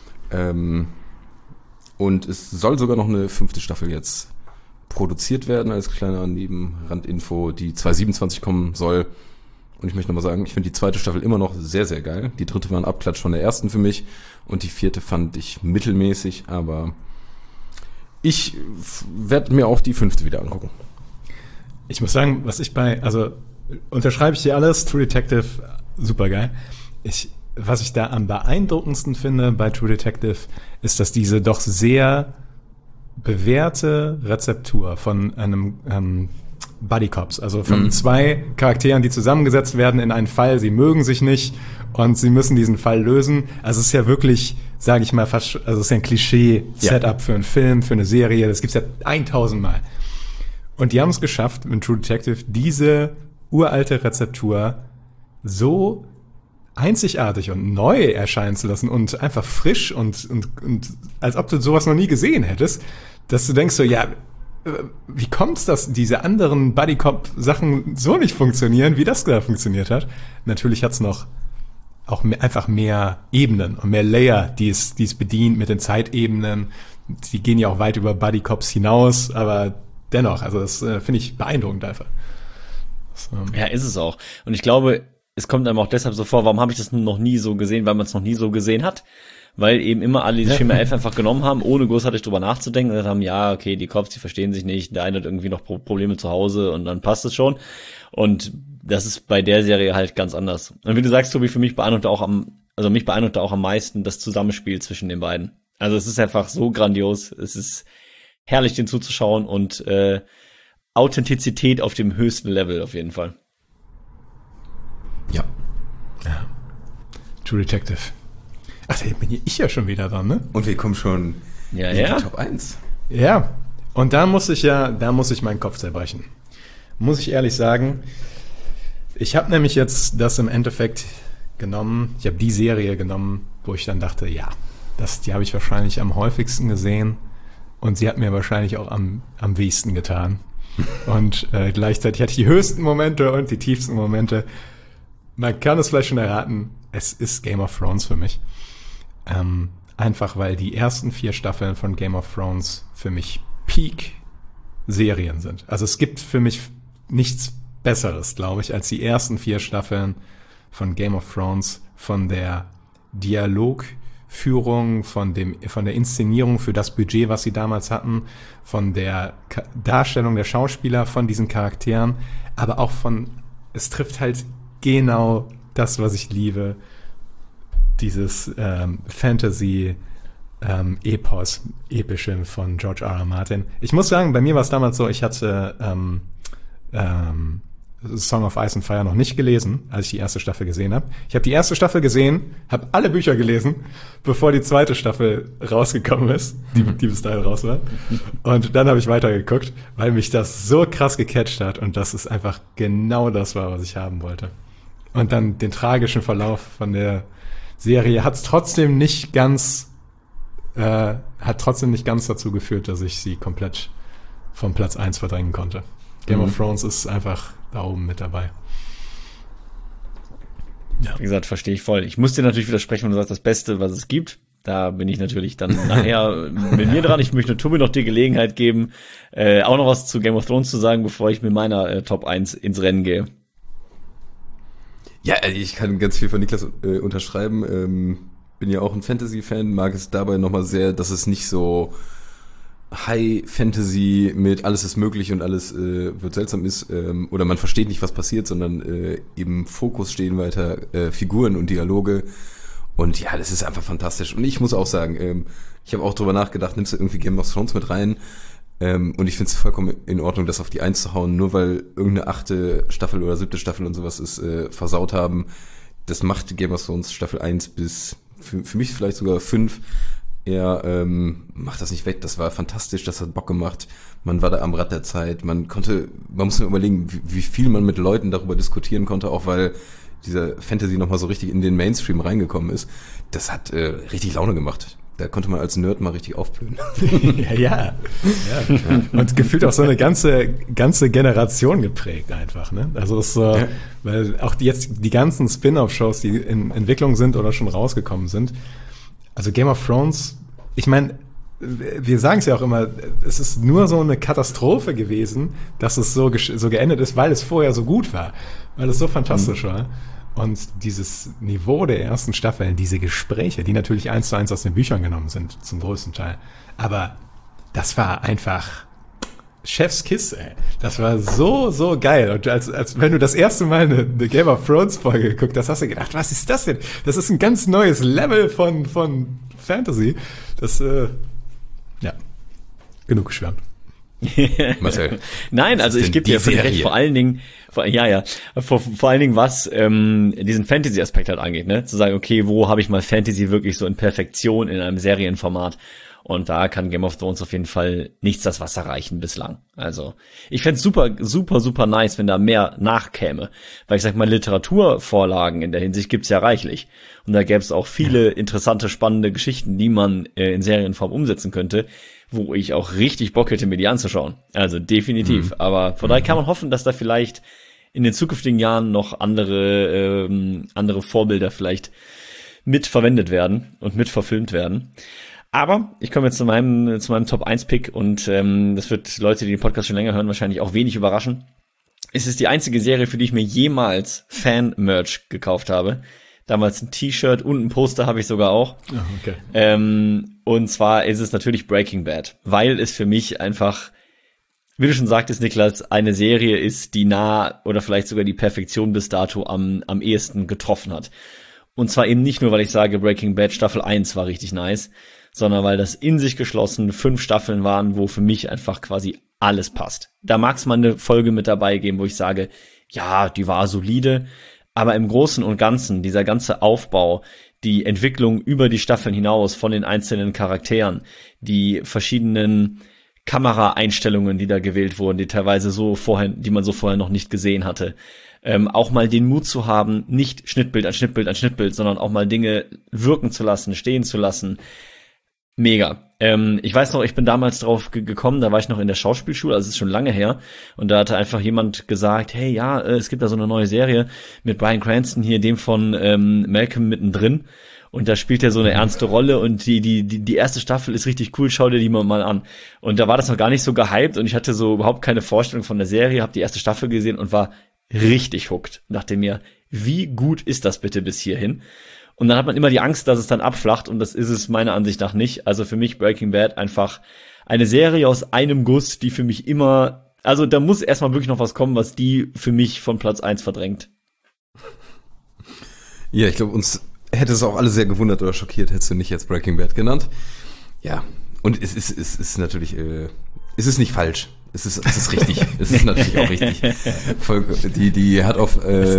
Und es soll sogar noch eine 5. Staffel jetzt produziert werden, als kleiner Nebenrandinfo, die 2027 kommen soll. Und ich möchte nochmal sagen, ich finde die 2. Staffel immer noch sehr, sehr geil. Die 3. war ein Abklatsch von der 1. für mich. Und die 4. fand ich mittelmäßig, aber ich werde mir auch die 5. wieder angucken. Ich muss sagen, unterschreibe ich dir alles, True Detective, super geil. Was ich da am beeindruckendsten finde bei True Detective, ist, dass diese doch sehr bewährte Rezeptur von einem Buddy Cops, also von 2 Charakteren, die zusammengesetzt werden in einen Fall, sie mögen sich nicht und sie müssen diesen Fall lösen. Also es ist ja wirklich, sage ich mal, fast, also es ist ja ein Klischee-Setup für einen Film, für eine Serie, das gibt's ja 1000 Mal. Und die haben es geschafft, mit True Detective diese uralte Rezeptur so einzigartig und neu erscheinen zu lassen und einfach frisch und als ob du sowas noch nie gesehen hättest, dass du denkst so, ja, wie kommt's, dass diese anderen Buddy-Cop-Sachen so nicht funktionieren, wie das da funktioniert hat? Natürlich hat's noch auch einfach mehr Ebenen und mehr Layer, die es bedient mit den Zeitebenen. Die gehen ja auch weit über Buddy-Cops hinaus, aber dennoch, also das finde ich beeindruckend einfach. Ja, ist es auch. Und ich glaube, es kommt einem auch deshalb so vor, warum habe ich das noch nie so gesehen, weil man es noch nie so gesehen hat. Weil eben immer alle dieses Schema F einfach genommen haben, ohne großartig drüber nachzudenken. Und dann haben, ja, okay, die Cops, die verstehen sich nicht, der eine hat irgendwie noch Probleme zu Hause und dann passt es schon. Und das ist bei der Serie halt ganz anders. Und wie du sagst, Tobi, mich beeindruckte auch am meisten das Zusammenspiel zwischen den beiden. Also es ist einfach so grandios, es ist herrlich, den zuzuschauen und Authentizität auf dem höchsten Level auf jeden Fall. Ja. True Detective. Ach, da bin ich ja schon wieder dran, ne? Und wir kommen schon in die Top 1. Ja. Und da muss ich meinen Kopf zerbrechen. Muss ich ehrlich sagen. Ich habe nämlich jetzt das im Endeffekt genommen. Ich habe die Serie genommen, wo ich dann dachte, ja, die habe ich wahrscheinlich am häufigsten gesehen. Und sie hat mir wahrscheinlich auch am wenigsten getan. Und gleichzeitig hatte ich die höchsten Momente und die tiefsten Momente. Man kann es vielleicht schon erraten, es ist Game of Thrones für mich. Einfach weil die ersten 4 Staffeln von Game of Thrones für mich Peak-Serien sind. Also es gibt für mich nichts Besseres, glaube ich, als die ersten 4 Staffeln von Game of Thrones, von der Dialogführung, von der Inszenierung für das Budget, was sie damals hatten, von der Darstellung der Schauspieler, von diesen Charakteren, aber auch es trifft halt genau das, was ich liebe, dieses Fantasy Epische von George R. R. Martin. Ich muss sagen, bei mir war es damals so, ich hatte Song of Ice and Fire noch nicht gelesen, als ich die erste Staffel gesehen habe. Ich habe die erste Staffel gesehen, habe alle Bücher gelesen, bevor die zweite Staffel rausgekommen ist, die bis dahin raus war. Und dann habe ich weitergeguckt, weil mich das so krass gecatcht hat und das ist einfach genau das war, was ich haben wollte. Und dann den tragischen Verlauf von der Serie hat trotzdem nicht ganz dazu geführt, dass ich sie komplett vom Platz 1 verdrängen konnte. Game of Thrones ist einfach da oben mit dabei. Ja. Wie gesagt, verstehe ich voll. Ich muss dir natürlich widersprechen, wenn du sagst, das Beste, was es gibt. Da bin ich natürlich dann nachher mit mir dran. Ich möchte Tobi noch die Gelegenheit geben, auch noch was zu Game of Thrones zu sagen, bevor ich mit meiner Top 1 ins Rennen gehe. Ja, ich kann ganz viel von Niklas unterschreiben. Bin ja auch ein Fantasy-Fan, mag es dabei nochmal sehr, dass es nicht so High-Fantasy mit alles ist möglich und alles wird seltsam ist, oder man versteht nicht, was passiert, sondern im Fokus stehen weiter Figuren und Dialoge. Und ja, das ist einfach fantastisch. Und ich muss auch sagen, ich habe auch drüber nachgedacht, nimmst du irgendwie Game of Thrones mit rein? Und ich finde es vollkommen in Ordnung, das auf die 1 zu hauen, nur weil irgendeine 8. Staffel oder 7. Staffel und sowas ist versaut haben. Das macht Game of Thrones Staffel 1 bis für mich vielleicht sogar 5. Er macht das nicht weg, das war fantastisch, das hat Bock gemacht. Man war da am Rad der Zeit, man muss nur überlegen, wie viel man mit Leuten darüber diskutieren konnte, auch weil dieser Fantasy nochmal so richtig in den Mainstream reingekommen ist. Das hat richtig Laune gemacht. Da konnte man als Nerd mal richtig aufblühen. Ja. Und gefühlt auch so eine ganze Generation geprägt einfach, ne? Also es ist so, weil auch jetzt die ganzen Spin-off-Shows, die in Entwicklung sind oder schon rausgekommen sind. Also Game of Thrones, ich meine, wir sagen es ja auch immer, es ist nur so eine Katastrophe gewesen, dass es so geendet ist, weil es vorher so gut war, weil es so fantastisch war. Und dieses Niveau der ersten Staffeln, diese Gespräche, die natürlich 1:1 aus den Büchern genommen sind, zum größten Teil. Aber das war einfach Chef's Kiss, ey. Das war so geil. Und als wenn du das erste Mal eine Game of Thrones Folge geguckt hast, hast du gedacht, was ist das denn? Das ist ein ganz neues Level von Fantasy. Das, genug geschwärmt. Marcel. Nein, also ich gebe dir völlig recht, vor allen Dingen, vor allen Dingen, was diesen Fantasy-Aspekt halt angeht, ne? Zu sagen, okay, wo habe ich mal Fantasy wirklich so in Perfektion in einem Serienformat? Und da kann Game of Thrones auf jeden Fall nichts das Wasser reichen bislang. Also ich fänd's super, super, super nice, wenn da mehr nachkäme. Weil ich sag mal, Literaturvorlagen in der Hinsicht gibt's ja reichlich. Und da gäbe es auch viele interessante, spannende Geschichten, die man in Serienform umsetzen könnte, wo ich auch richtig Bock hätte, mir die anzuschauen. Also definitiv. Aber von daher kann man hoffen, dass da vielleicht in den zukünftigen Jahren noch andere Vorbilder vielleicht mit verwendet werden und mit verfilmt werden. Aber ich komme jetzt zu meinem Top 1 Pick und das wird Leute, die den Podcast schon länger hören, wahrscheinlich auch wenig überraschen. Es ist die einzige Serie, für die ich mir jemals Fan-Merch gekauft habe. Damals ein T-Shirt und ein Poster habe ich sogar auch. Oh, okay. Und zwar ist es natürlich Breaking Bad, weil es für mich einfach, wie du schon sagtest, Niklas, eine Serie ist, die nah oder vielleicht sogar die Perfektion bis dato am ehesten getroffen hat. Und zwar eben nicht nur, weil ich sage, Breaking Bad Staffel 1 war richtig nice, sondern weil das in sich geschlossen 5 Staffeln waren, wo für mich einfach quasi alles passt. Da mag es mal eine Folge mit dabei geben, wo ich sage, ja, die war solide, aber im Großen und Ganzen, dieser ganze Aufbau, die Entwicklung über die Staffeln hinaus von den einzelnen Charakteren, die verschiedenen Kameraeinstellungen, die da gewählt wurden, die man so vorher noch nicht gesehen hatte. Auch mal den Mut zu haben, nicht Schnittbild an Schnittbild an Schnittbild, sondern auch mal Dinge wirken zu lassen, stehen zu lassen. Mega. Ich weiß noch, ich bin damals drauf gekommen, da war ich noch in der Schauspielschule, also es ist schon lange her, und da hatte einfach jemand gesagt, hey, ja, es gibt da so eine neue Serie mit Bryan Cranston hier, dem von Malcolm mittendrin, und da spielt er so eine ernste Rolle, und die erste Staffel ist richtig cool, schau dir die mal an. Und da war das noch gar nicht so gehypt, und ich hatte so überhaupt keine Vorstellung von der Serie, habe die erste Staffel gesehen und war richtig hooked. Dachte mir, wie gut ist das bitte bis hierhin? Und dann hat man immer die Angst, dass es dann abflacht, und das ist es meiner Ansicht nach nicht. Also für mich Breaking Bad einfach eine Serie aus einem Guss, die für mich immer, also da muss erstmal wirklich noch was kommen, was die für mich von Platz 1 verdrängt. Ja, ich glaube, uns hätte es auch alle sehr gewundert oder schockiert, hättest du nicht jetzt Breaking Bad genannt. Ja, und es ist natürlich, es ist nicht falsch. Es ist richtig. Es ist natürlich auch richtig. Die hat auf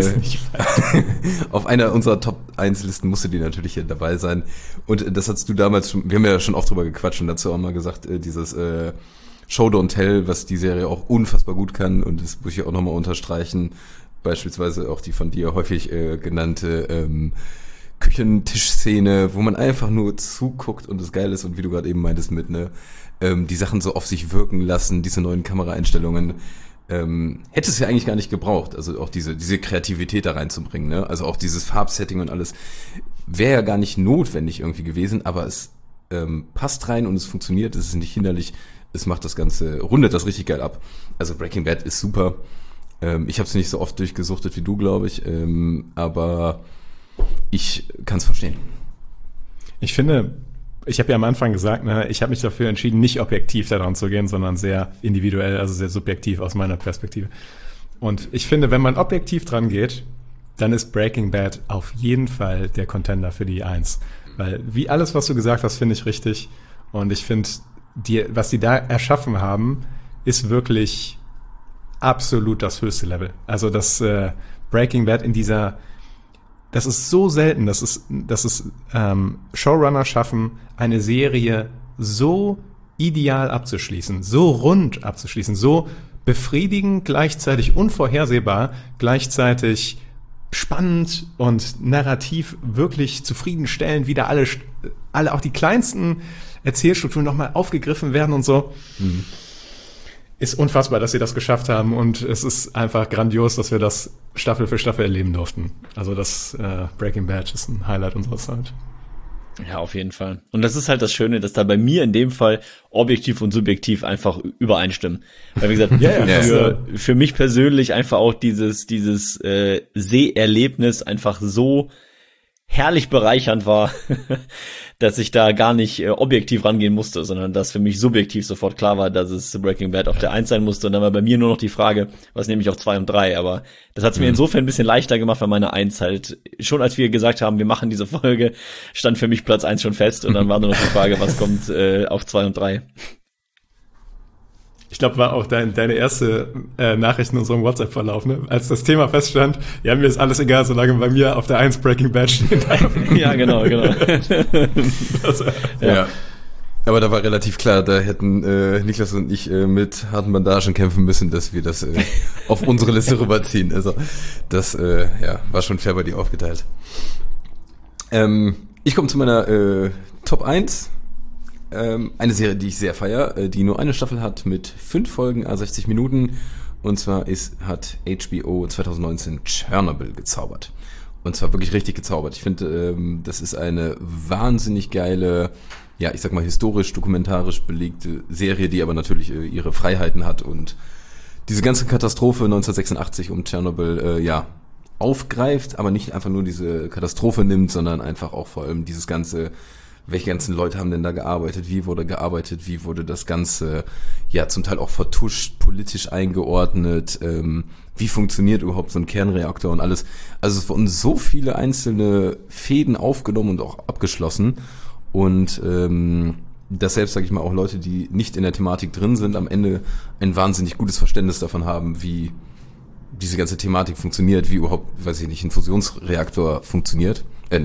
einer unserer Top 1 Listen musste die natürlich hier dabei sein. Und das hast du damals schon, wir haben ja schon oft drüber gequatscht und dazu auch mal gesagt, dieses Show Don't Tell, was die Serie auch unfassbar gut kann, und das muss ich auch nochmal unterstreichen. Beispielsweise auch die von dir häufig genannte Küchentischszene, wo man einfach nur zuguckt und es geil ist, und wie du gerade eben meintest mit, die Sachen so auf sich wirken lassen, diese neuen Kameraeinstellungen, hätte es ja eigentlich gar nicht gebraucht, also auch diese Kreativität da reinzubringen, ne? Also auch dieses Farbsetting und alles wäre ja gar nicht notwendig irgendwie gewesen, aber es passt rein und es funktioniert, es ist nicht hinderlich, es macht das Ganze, rundet das richtig geil ab. Also Breaking Bad ist super. Ich habe es nicht so oft durchgesuchtet wie du, glaube ich, aber ich kann es verstehen. Ich finde, ich habe ja am Anfang gesagt, ich habe mich dafür entschieden, nicht objektiv daran zu gehen, sondern sehr individuell, also sehr subjektiv aus meiner Perspektive. Und ich finde, wenn man objektiv dran geht, dann ist Breaking Bad auf jeden Fall der Contender für die 1. Weil wie alles, was du gesagt hast, finde ich richtig. Und ich finde, was die da erschaffen haben, ist wirklich absolut das höchste Level. Also das Breaking Bad das ist so selten, dass es Showrunner schaffen, eine Serie so ideal abzuschließen, so rund abzuschließen, so befriedigend, gleichzeitig unvorhersehbar, gleichzeitig spannend und narrativ wirklich zufriedenstellend, wieder alle auch die kleinsten Erzählstrukturen nochmal aufgegriffen werden und so. Mhm. Ist unfassbar, dass sie das geschafft haben, und es ist einfach grandios, dass wir das Staffel für Staffel erleben durften. Also das Breaking Bad ist ein Highlight unserer Zeit. Ja, auf jeden Fall. Und das ist halt das Schöne, dass da bei mir in dem Fall objektiv und subjektiv einfach übereinstimmen. Weil wie gesagt, für mich persönlich einfach auch dieses Seherlebnis einfach so herrlich bereichernd war, dass ich da gar nicht objektiv rangehen musste, sondern dass für mich subjektiv sofort klar war, dass es Breaking Bad auf der 1 sein musste. Und dann war bei mir nur noch die Frage, was nehme ich auf 2 und 3? Aber das hat es mir insofern ein bisschen leichter gemacht, weil meine 1 halt, schon als wir gesagt haben, wir machen diese Folge, stand für mich Platz 1 schon fest, und dann war nur noch die Frage, was kommt auf 2 und 3? Ich glaube, war auch deine erste Nachricht in unserem WhatsApp-Verlauf, ne? Als das Thema feststand, ja, mir ist alles egal, solange bei mir auf der 1 Breaking Bad steht. Ja, genau. Also, ja. Aber da war relativ klar, da hätten Niklas und ich mit harten Bandagen kämpfen müssen, dass wir das auf unsere Liste rüberziehen. Also das war schon fair bei dir aufgeteilt. Ich komme zu meiner Top 1. Eine Serie, die ich sehr feiere, die nur eine Staffel hat mit 5 Folgen, 60 Minuten. Und zwar hat HBO 2019 Chernobyl gezaubert. Und zwar wirklich richtig gezaubert. Ich finde, das ist eine wahnsinnig geile, ja, ich sag mal historisch, dokumentarisch belegte Serie, die aber natürlich ihre Freiheiten hat und diese ganze Katastrophe 1986 um Tschernobyl, aufgreift, aber nicht einfach nur diese Katastrophe nimmt, sondern einfach auch vor allem dieses ganze, welche ganzen Leute haben denn da gearbeitet, wie wurde das Ganze, ja, zum Teil auch vertuscht, politisch eingeordnet, wie funktioniert überhaupt so ein Kernreaktor und alles. Also es wurden so viele einzelne Fäden aufgenommen und auch abgeschlossen. Und dass selbst, sage ich mal, auch Leute, die nicht in der Thematik drin sind, am Ende ein wahnsinnig gutes Verständnis davon haben, wie diese ganze Thematik funktioniert, wie überhaupt, weiß ich nicht, ein Fusionsreaktor funktioniert.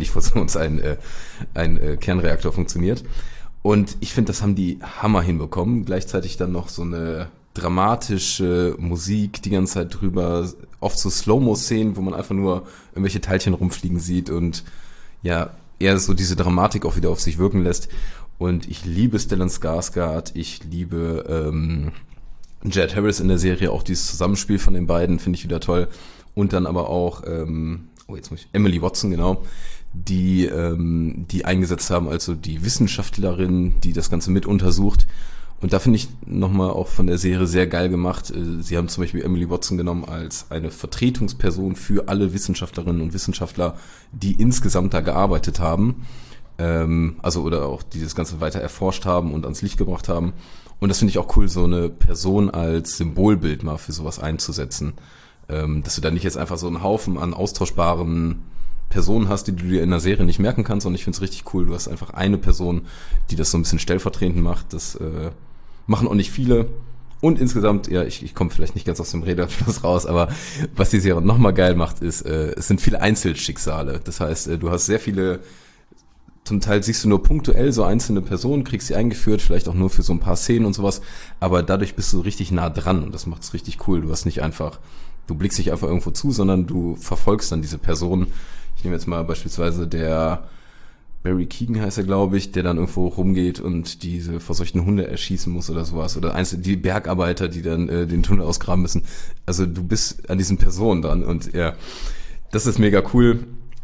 Ein Kernreaktor funktioniert. Und ich finde, das haben die Hammer hinbekommen. Gleichzeitig dann noch so eine dramatische Musik die ganze Zeit drüber, oft so Slow-Mo-Szenen, wo man einfach nur irgendwelche Teilchen rumfliegen sieht und ja, eher so diese Dramatik auch wieder auf sich wirken lässt. Und ich liebe Stellan Skarsgård, ich liebe Jed Harris in der Serie, auch dieses Zusammenspiel von den beiden finde ich wieder toll. Und dann aber auch, Emily Watson, genau, die eingesetzt haben, also die Wissenschaftlerin, die das Ganze mit untersucht. Und da finde ich nochmal auch von der Serie sehr geil gemacht. Sie haben zum Beispiel Emily Watson genommen als eine Vertretungsperson für alle Wissenschaftlerinnen und Wissenschaftler, die insgesamt da gearbeitet haben. Oder auch dieses Ganze weiter erforscht haben und ans Licht gebracht haben. Und das finde ich auch cool, so eine Person als Symbolbild mal für sowas einzusetzen. Dass du da nicht jetzt einfach so einen Haufen an austauschbaren Personen hast, die du dir in der Serie nicht merken kannst, sondern ich finde es richtig cool. Du hast einfach eine Person, die das so ein bisschen stellvertretend macht. Das machen auch nicht viele. Und insgesamt, ja, ich komme vielleicht nicht ganz aus dem Redefluss raus, aber was die Serie nochmal geil macht, ist, es sind viele Einzelschicksale. Das heißt, du hast sehr viele, zum Teil siehst du nur punktuell so einzelne Personen, kriegst sie eingeführt, vielleicht auch nur für so ein paar Szenen und sowas, aber dadurch bist du richtig nah dran und das macht es richtig cool. Du hast nicht einfach, du blickst nicht einfach irgendwo zu, sondern du verfolgst dann diese Person. Ich nehme jetzt mal beispielsweise der Barry Keoghan heißt er, glaube ich, der dann irgendwo rumgeht und diese verseuchten Hunde erschießen muss oder sowas. Oder die Bergarbeiter, die dann den Tunnel ausgraben müssen. Also du bist an diesen Personen dran und ja, das ist mega cool.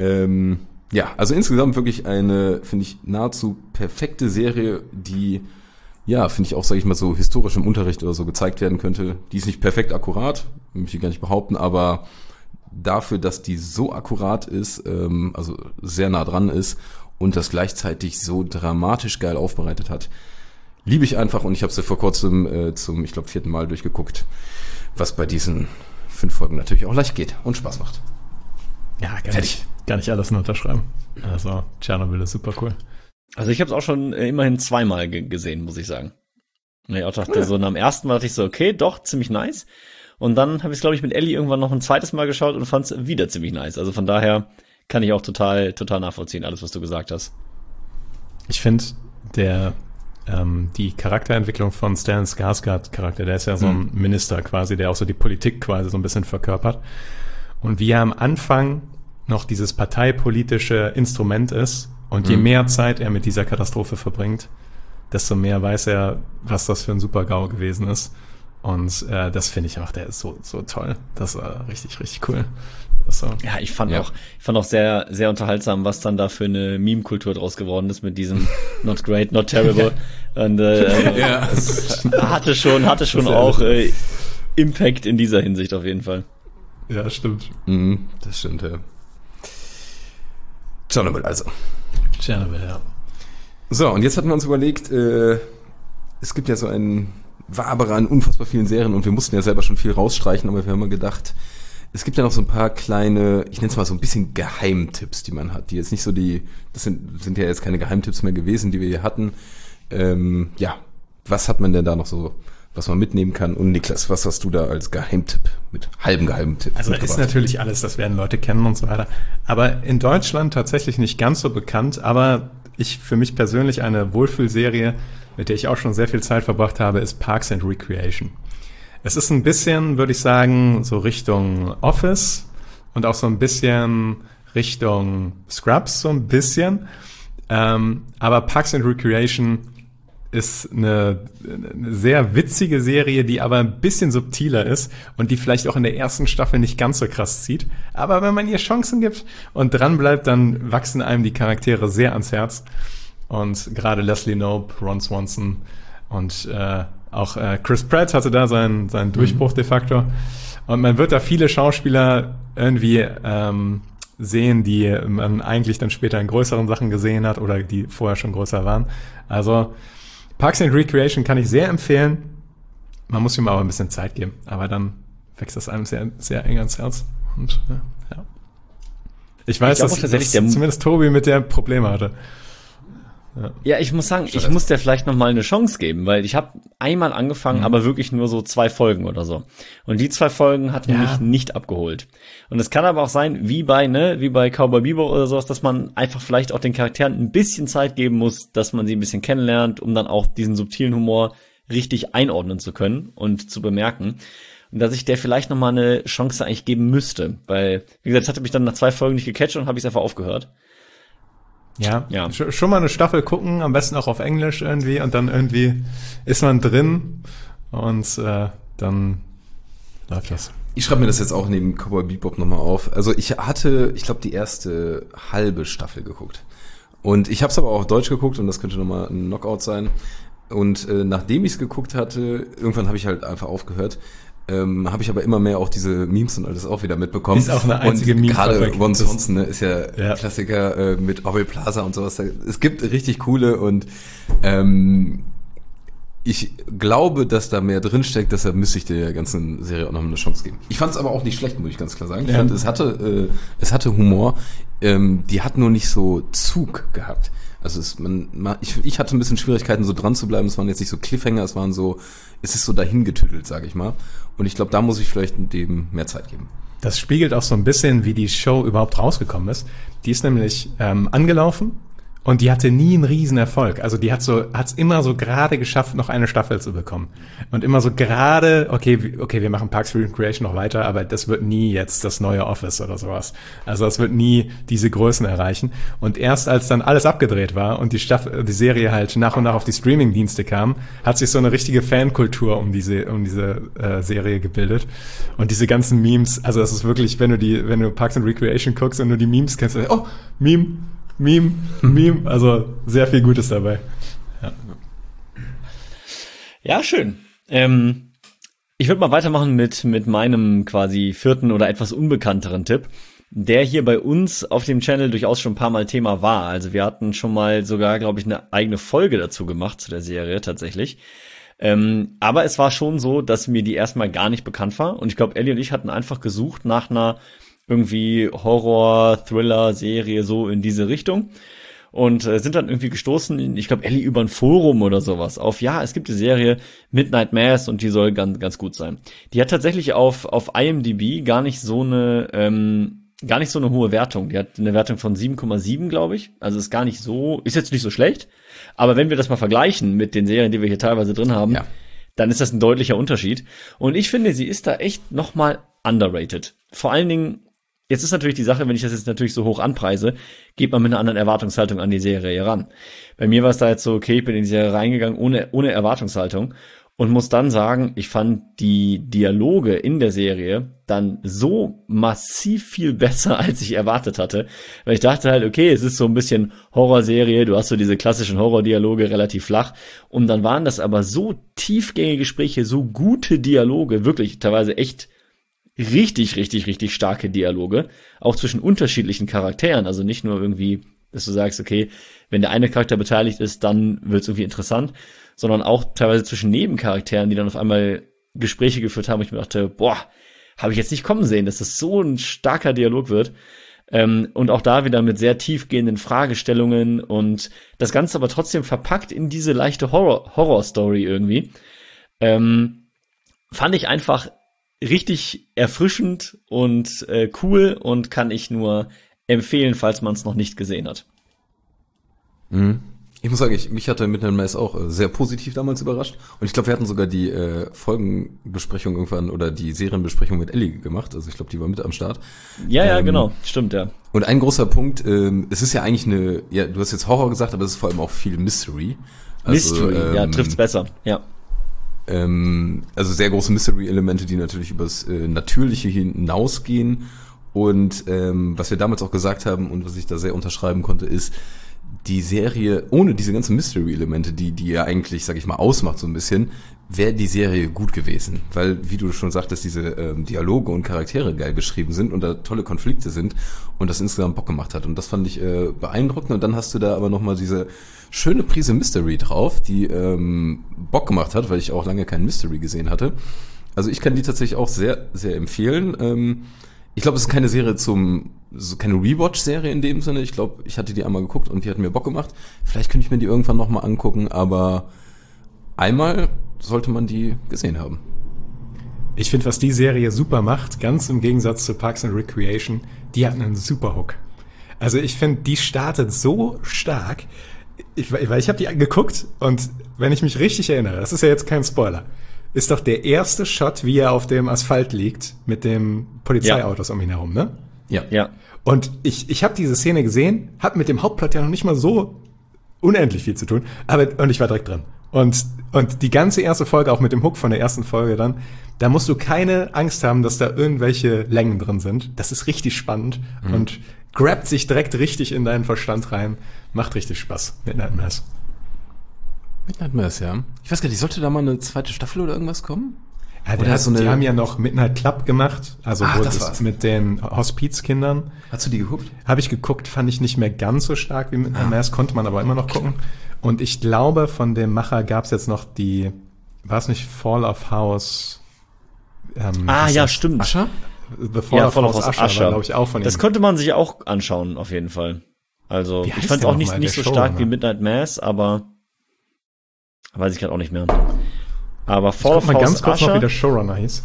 Also insgesamt wirklich eine, finde ich, nahezu perfekte Serie, die, ja, finde ich auch, sage ich mal, so historisch im Unterricht oder so gezeigt werden könnte. Die ist nicht perfekt akkurat, möchte ich gar nicht behaupten, aber dafür, dass die so akkurat ist, also sehr nah dran ist und das gleichzeitig so dramatisch geil aufbereitet hat, liebe ich einfach und ich habe sie vor kurzem zum, ich glaube, 4. Mal durchgeguckt, was bei diesen 5 Folgen natürlich auch leicht geht und Spaß macht. Ja, gar nicht alles nur unterschreiben. Also Chernobyl ist super cool. Also ich habe es auch schon immerhin 2-mal gesehen, muss ich sagen. Und ich auch dachte, so am ersten Mal dachte ich so, okay, doch, ziemlich nice. Und dann habe ich es, glaube ich, mit Ellie irgendwann noch ein zweites Mal geschaut und fand es wieder ziemlich nice. Also von daher kann ich auch total nachvollziehen, alles, was du gesagt hast. Ich finde, die Charakterentwicklung von Stellan Skarsgård Charakter, der ist ja so ein Minister quasi, der auch so die Politik quasi so ein bisschen verkörpert. Und wie er am Anfang noch dieses parteipolitische Instrument ist und je mehr Zeit er mit dieser Katastrophe verbringt, desto mehr weiß er, was das für ein Super-GAU gewesen ist. Und das finde ich einfach, der ist so toll. Das war richtig, richtig cool. So. Ja, ich fand auch sehr, sehr unterhaltsam, was dann da für eine Meme-Kultur draus geworden ist mit diesem Not Great, Not Terrible. Und es hatte schon auch Impact in dieser Hinsicht auf jeden Fall. Ja, stimmt. Das stimmt, ja. Chernobyl, ja. So, und jetzt hatten wir uns überlegt, es gibt ja so einen Wabere an unfassbar vielen Serien und wir mussten ja selber schon viel rausstreichen, aber wir haben mal gedacht, es gibt ja noch so ein paar kleine, ich nenne es mal so ein bisschen Geheimtipps, die man hat, die jetzt nicht so das sind ja jetzt keine Geheimtipps mehr gewesen, die wir hier hatten. Was hat man denn da noch so, was man mitnehmen kann? Und Niklas, was hast du da als Geheimtipp, mit halben Geheimtipp? Also ist natürlich alles, das werden Leute kennen und so weiter. Aber in Deutschland tatsächlich nicht ganz so bekannt, aber für mich persönlich eine Wohlfühlserie, mit der ich auch schon sehr viel Zeit verbracht habe, ist Parks and Recreation. Es ist ein bisschen, würde ich sagen, so Richtung Office und auch so ein bisschen Richtung Scrubs, so ein bisschen. Aber Parks and Recreation ist eine sehr witzige Serie, die aber ein bisschen subtiler ist und die vielleicht auch in der ersten Staffel nicht ganz so krass zieht. Aber wenn man ihr Chancen gibt und dran bleibt, dann wachsen einem die Charaktere sehr ans Herz. Und gerade Leslie Knope, Ron Swanson und auch Chris Pratt hatte da seinen Durchbruch de facto. Und man wird da viele Schauspieler irgendwie sehen, die man eigentlich dann später in größeren Sachen gesehen hat oder die vorher schon größer waren. Also Parks and Recreation kann ich sehr empfehlen. Man muss ihm aber ein bisschen Zeit geben. Aber dann wächst das einem sehr, sehr eng ans Herz. Und ja. Ich weiß, dass zumindest Tobi mit der Probleme hatte. Ja, ich muss sagen, ich muss dir vielleicht noch mal eine Chance geben, weil ich habe einmal angefangen, aber wirklich nur so 2 Folgen oder so. Und die 2 Folgen hatten mich nicht abgeholt. Und es kann aber auch sein, wie bei Cowboy Bebop oder sowas, dass man einfach vielleicht auch den Charakteren ein bisschen Zeit geben muss, dass man sie ein bisschen kennenlernt, um dann auch diesen subtilen Humor richtig einordnen zu können und zu bemerken. Und dass ich der vielleicht noch mal eine Chance eigentlich geben müsste. Weil, wie gesagt, das hatte mich dann nach 2 Folgen nicht gecatcht und habe ich es einfach aufgehört. Ja, schon mal eine Staffel gucken, am besten auch auf Englisch irgendwie und dann irgendwie ist man drin und dann läuft das. Ich schreibe mir das jetzt auch neben Cowboy Bebop nochmal auf. Also ich glaube, die erste halbe Staffel geguckt. Und ich habe es aber auch auf Deutsch geguckt und das könnte nochmal ein Knockout sein. Und nachdem ich es geguckt hatte, irgendwann habe ich halt einfach aufgehört. Habe ich aber immer mehr auch diese Memes und alles auch wieder mitbekommen. Ist auch eine einzige Meme. Gerade Ron Swanson, ne, ist ja Klassiker mit Aubrey Plaza und sowas. Es gibt richtig coole und ich glaube, dass da mehr drinsteckt, deshalb müsste ich der ganzen Serie auch noch eine Chance geben. Ich fand es aber auch nicht schlecht, muss ich ganz klar sagen. Ich fand, es hatte Humor, die hat nur nicht so Zug gehabt. Also ich hatte ein bisschen Schwierigkeiten, so dran zu bleiben. Es waren jetzt nicht so Cliffhanger, es ist so dahingetüttelt, sage ich mal. Und ich glaube, da muss ich vielleicht dem mehr Zeit geben. Das spiegelt auch so ein bisschen, wie die Show überhaupt rausgekommen ist. Die ist nämlich angelaufen und die hatte nie einen riesen Erfolg. Also die hat's immer so gerade geschafft, noch eine Staffel zu bekommen. Und immer so gerade, okay, wir machen Parks and Recreation noch weiter, aber das wird nie jetzt das neue Office oder sowas. Also das wird nie diese Größen erreichen. Und erst als dann alles abgedreht war und die Serie halt nach und nach auf die Streaming-Dienste kam, hat sich so eine richtige Fankultur um diese Serie gebildet. Und diese ganzen Memes, also das ist wirklich, wenn du Parks and Recreation guckst und nur die Memes kennst, oh, Meme, also sehr viel Gutes dabei. Ja, schön. Ich würde mal weitermachen mit meinem quasi 4. oder etwas unbekannteren Tipp, der hier bei uns auf dem Channel durchaus schon ein paar Mal Thema war. Also wir hatten schon mal sogar, glaube ich, eine eigene Folge dazu gemacht, zu der Serie tatsächlich. Aber es war schon so, dass mir die erstmal gar nicht bekannt war. Und ich glaube, Ellie und ich hatten einfach gesucht nach einer irgendwie Horror-Thriller-Serie so in diese Richtung und sind dann irgendwie gestoßen, ich glaube Ellie über ein Forum oder sowas, auf es gibt die Serie Midnight Mass und die soll ganz gut sein. Die hat tatsächlich auf IMDb gar nicht so eine hohe Wertung. Die hat eine Wertung von 7,7, glaube ich. Also ist jetzt nicht so schlecht. Aber wenn wir das mal vergleichen mit den Serien, die wir hier teilweise drin haben, dann ist das ein deutlicher Unterschied. Und ich finde, sie ist da echt nochmal underrated. Vor allen Dingen, jetzt ist natürlich die Sache, wenn ich das jetzt natürlich so hoch anpreise, geht man mit einer anderen Erwartungshaltung an die Serie ran. Bei mir war es da jetzt so, okay, ich bin in die Serie reingegangen ohne Erwartungshaltung und muss dann sagen, ich fand die Dialoge in der Serie dann so massiv viel besser, als ich erwartet hatte. Weil ich dachte halt, okay, es ist so ein bisschen Horrorserie, du hast so diese klassischen Horrordialoge relativ flach. Und dann waren das aber so tiefgängige Gespräche, so gute Dialoge, wirklich teilweise echt richtig starke Dialoge, auch zwischen unterschiedlichen Charakteren, also nicht nur irgendwie, dass du sagst, okay, wenn der eine Charakter beteiligt ist, dann wird es irgendwie interessant, sondern auch teilweise zwischen Nebencharakteren, die dann auf einmal Gespräche geführt haben, und ich mir dachte, habe ich jetzt nicht kommen sehen, dass das so ein starker Dialog wird. Und auch da wieder mit sehr tiefgehenden Fragestellungen und das Ganze aber trotzdem verpackt in diese leichte Horror-Story irgendwie. Fand ich einfach richtig erfrischend und cool und kann ich nur empfehlen, falls man es noch nicht gesehen hat. Ich muss sagen, mich hatte Midnight Mass auch sehr positiv damals überrascht. Und ich glaube, wir hatten sogar die Folgenbesprechung irgendwann oder die Serienbesprechung mit Ellie gemacht. Also ich glaube, die war mit am Start. Ja, genau. Stimmt, ja. Und ein großer Punkt, es ist ja eigentlich du hast jetzt Horror gesagt, aber es ist vor allem auch viel Mystery. Also, Mystery, trifft's besser, ja. Also sehr große Mystery-Elemente, die natürlich übers Natürliche hinausgehen. Und was wir damals auch gesagt haben und was ich da sehr unterschreiben konnte, ist, die Serie, ohne diese ganzen Mystery-Elemente, die ja eigentlich, sag ich mal, ausmacht so ein bisschen, wäre die Serie gut gewesen. Weil, wie du schon sagtest, diese Dialoge und Charaktere geil geschrieben sind und da tolle Konflikte sind und das insgesamt Bock gemacht hat. Und das fand ich beeindruckend. Und dann hast du da aber nochmal diese schöne Prise Mystery drauf, die Bock gemacht hat, weil ich auch lange kein Mystery gesehen hatte. Also ich kann die tatsächlich auch sehr, sehr empfehlen. Ich glaube, es ist keine Serie keine Rewatch-Serie in dem Sinne. Ich glaube, ich hatte die einmal geguckt und die hat mir Bock gemacht. Vielleicht könnte ich mir die irgendwann nochmal angucken, aber einmal sollte man die gesehen haben. Ich finde, was die Serie super macht, ganz im Gegensatz zu Parks and Recreation, die hat einen super Hook. Also ich finde, die startet so stark, weil ich habe die geguckt und wenn ich mich richtig erinnere, das ist ja jetzt kein Spoiler, ist doch der erste Shot, wie er auf dem Asphalt liegt, mit dem Polizeiautos um ihn herum, ne? Ja. Und ich habe diese Szene gesehen, habe mit dem Hauptplot ja noch nicht mal so unendlich viel zu tun, und ich war direkt drin. Und die ganze erste Folge, auch mit dem Hook von der ersten Folge dann, da musst du keine Angst haben, dass da irgendwelche Längen drin sind. Das ist richtig spannend und grabt sich direkt richtig in deinen Verstand rein. Macht richtig Spaß. Midnight Mass. Midnight Mass, ja. Ich weiß gar nicht, sollte da mal eine zweite Staffel oder irgendwas kommen? Ja, die haben ja noch Midnight Club gemacht, also das mit den Hospizkindern. Hast du die geguckt? Habe ich geguckt, fand ich nicht mehr ganz so stark wie Midnight Mass, konnte man aber immer noch gucken. Und ich glaube, von dem Macher gab es jetzt noch war es nicht Fall of House? Ja, stimmt. Usher? The Fall of House Usher war, glaube ich, auch von ihm. Das könnte man sich auch anschauen, auf jeden Fall. Also, ich fand es auch nicht so stark wie Midnight Mass, aber weiß ich gerade auch nicht mehr. Aber Fall of House ganz kurz Usher noch, wie der Showrunner hieß.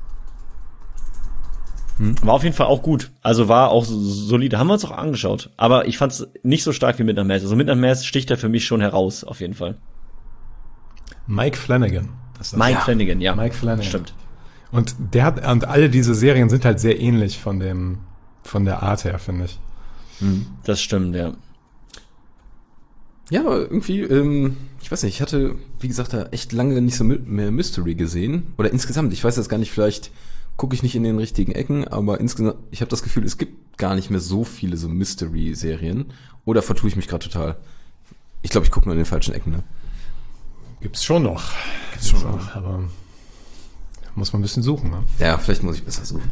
War auf jeden Fall auch gut. Also war auch solide. Haben wir uns auch angeschaut. Aber ich fand es nicht so stark wie Midnight Mass. Also Midnight Mass sticht da für mich schon heraus, auf jeden Fall. Mike Flanagan. Flanagan, ja. Mike Flanagan. Stimmt. Und und alle diese Serien sind halt sehr ähnlich von der Art her, finde ich. Das stimmt, ja. Ja, aber irgendwie, ich weiß nicht, ich hatte, wie gesagt, da echt lange nicht so mehr Mystery gesehen. Oder insgesamt, ich weiß jetzt gar nicht, vielleicht gucke ich nicht in den richtigen Ecken, aber insgesamt, ich habe das Gefühl, es gibt gar nicht mehr so viele so Mystery-Serien. Oder vertue ich mich gerade total? Ich glaube, ich gucke nur in den falschen Ecken, ne? Gibt's schon noch. Aber muss man ein bisschen suchen, ne? Ja, vielleicht muss ich besser suchen.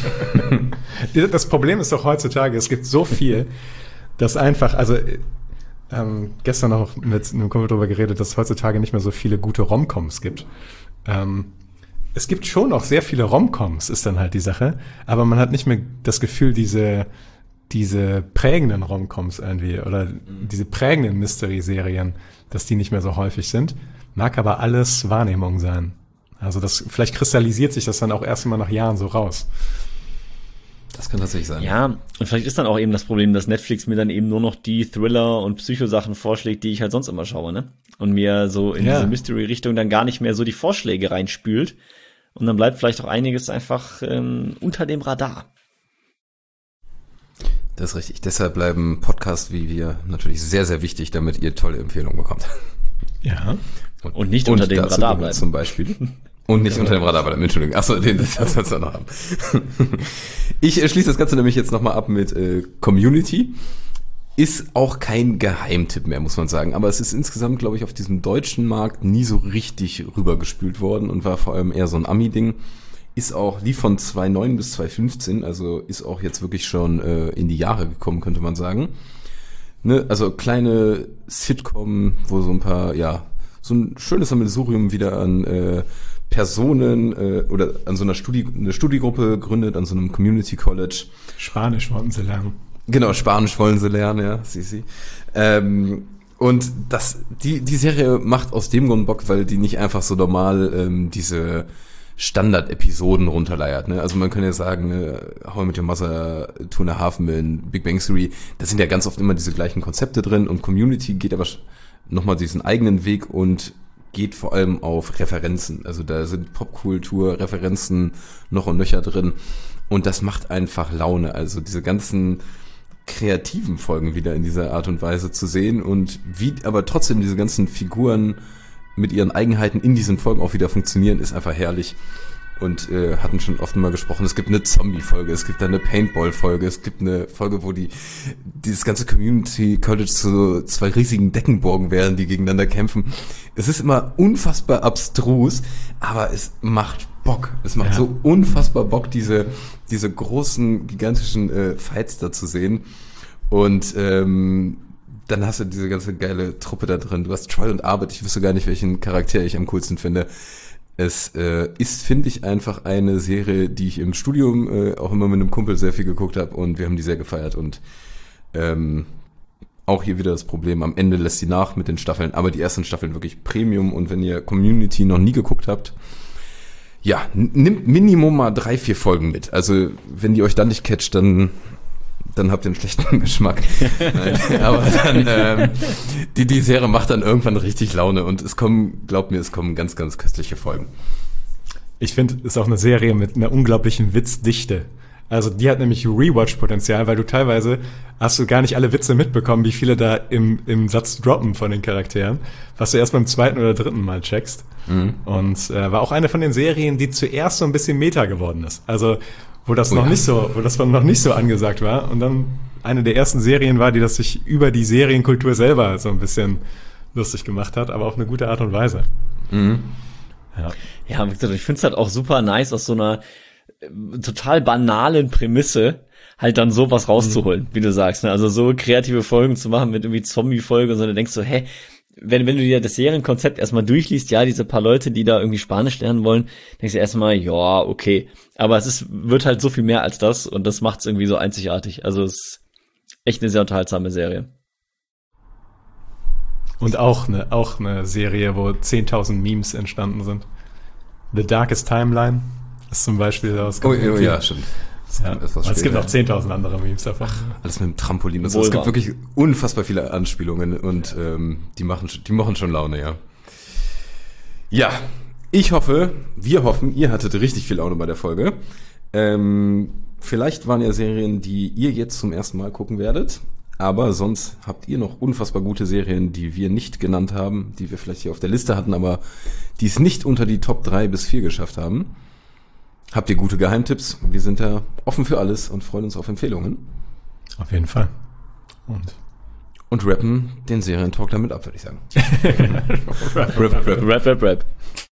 Das Problem ist doch heutzutage, es gibt so viel, dass einfach, also gestern noch mit einem Kumpel darüber geredet, dass es heutzutage nicht mehr so viele gute Romcoms gibt. Es gibt schon noch sehr viele Romcoms, ist dann halt die Sache, aber man hat nicht mehr das Gefühl, diese prägenden Romcoms irgendwie oder diese prägenden Mystery-Serien, dass die nicht mehr so häufig sind. Mag aber alles Wahrnehmung sein. Also vielleicht kristallisiert sich das dann auch erst mal nach Jahren so raus. Das kann tatsächlich sein. Ja, und vielleicht ist dann auch eben das Problem, dass Netflix mir dann eben nur noch die Thriller- und Psychosachen vorschlägt, die ich halt sonst immer schaue, ne? Und mir so in diese Mystery-Richtung dann gar nicht mehr so die Vorschläge reinspült. Und dann bleibt vielleicht auch einiges einfach unter dem Radar. Das ist richtig. Deshalb bleiben Podcasts wie wir natürlich sehr, sehr wichtig, damit ihr tolle Empfehlungen bekommt. Ja. Und nicht unter dem Radar bleiben. Zum Beispiel. Und nicht unter dem Radar bleiben, Entschuldigung. Achso, das sollst du noch haben. Ich schließe das Ganze nämlich jetzt nochmal ab mit Community. Ist auch kein Geheimtipp mehr, muss man sagen. Aber es ist insgesamt, glaube ich, auf diesem deutschen Markt nie so richtig rübergespült worden und war vor allem eher so ein Ami-Ding. Lief von 2009 bis 2015, also ist auch jetzt wirklich schon in die Jahre gekommen, könnte man sagen. Ne? Also kleine Sitcom, wo so ein paar, so ein schönes Sammelsurium wieder an Personen oder an so eine Studiegruppe gründet, an so einem Community College. Spanisch wollten sie lernen. Genau, Spanisch wollen sie lernen, ja, sie. Und die Serie macht aus dem Grund Bock, weil die nicht einfach so normal diese Standard-Episoden runterleiert. Ne? Also man kann ja sagen, ne, How I Met Your Mother, Two and a Half Men, Big Bang Theory, da sind ja ganz oft immer diese gleichen Konzepte drin und Community geht aber nochmal diesen eigenen Weg und geht vor allem auf Referenzen. Also da sind Popkultur-Referenzen noch und nöcher drin und das macht einfach Laune. Also diese ganzen kreativen Folgen wieder in dieser Art und Weise zu sehen und wie aber trotzdem diese ganzen Figuren mit ihren Eigenheiten in diesen Folgen auch wieder funktionieren, ist einfach herrlich. Und hatten schon oft mal gesprochen, es gibt eine Zombie-Folge, es gibt eine Paintball-Folge, es gibt eine Folge, wo dieses ganze Community College zu 2 riesigen Deckenburgen werden, die gegeneinander kämpfen. Es ist immer unfassbar abstrus, aber es macht Bock. Es macht so unfassbar Bock, diese großen, gigantischen Fights da zu sehen. Und dann hast du diese ganze geile Truppe da drin. Du hast Troy und Arbeit. Ich wüsste gar nicht, welchen Charakter ich am coolsten finde. Es ist, finde ich, einfach eine Serie, die ich im Studium auch immer mit einem Kumpel sehr viel geguckt habe und wir haben die sehr gefeiert und auch hier wieder das Problem, am Ende lässt sie nach mit den Staffeln, aber die ersten Staffeln wirklich Premium und wenn ihr Community noch nie geguckt habt, ja, nimmt Minimum mal 3-4 Folgen mit. Also wenn die euch dann nicht catcht, dann habt ihr einen schlechten Geschmack. Nein, aber dann, die Serie macht dann irgendwann richtig Laune und glaubt mir, es kommen ganz, ganz köstliche Folgen. Ich finde, es ist auch eine Serie mit einer unglaublichen Witzdichte. Also die hat nämlich Rewatch-Potenzial, weil du teilweise hast du gar nicht alle Witze mitbekommen, wie viele da im Satz droppen von den Charakteren, was du erst beim 2. oder 3. Mal checkst. Mhm. Und war auch eine von den Serien, die zuerst so ein bisschen Meta geworden ist. Also wo das noch nicht so angesagt war und dann eine der ersten Serien war, die das sich über die Serienkultur selber so ein bisschen lustig gemacht hat, aber auf eine gute Art und Weise. Mhm. Ja, ich finde es halt auch super nice, aus so einer total banalen Prämisse halt dann sowas rauszuholen, wie du sagst, ne? Also so kreative Folgen zu machen mit irgendwie Zombie-Folgen und so, dann denkst du, wenn du dir das Serienkonzept erstmal durchliest, ja, diese paar Leute, die da irgendwie Spanisch lernen wollen, denkst du erstmal, ja, okay. Aber wird halt so viel mehr als das und das macht's irgendwie so einzigartig. Also es ist echt eine sehr unterhaltsame Serie. Und auch eine Serie, wo 10.000 Memes entstanden sind. The Darkest Timeline ist zum Beispiel aus. Oh ja, stimmt. Ja. Es gibt noch 10.000 andere Memes davon. Alles mit dem Trampolin. Also es gibt wirklich unfassbar viele Anspielungen und die machen schon Laune, ja. Ja, wir hoffen, ihr hattet richtig viel Laune bei der Folge. Vielleicht waren ja Serien, die ihr jetzt zum ersten Mal gucken werdet, aber sonst habt ihr noch unfassbar gute Serien, die wir nicht genannt haben, die wir vielleicht hier auf der Liste hatten, aber die es nicht unter die Top 3 bis 4 geschafft haben. Habt ihr gute Geheimtipps? Wir sind da offen für alles und freuen uns auf Empfehlungen. Auf jeden Fall. Und rappen den Serientalk damit ab, würde ich sagen. Rap.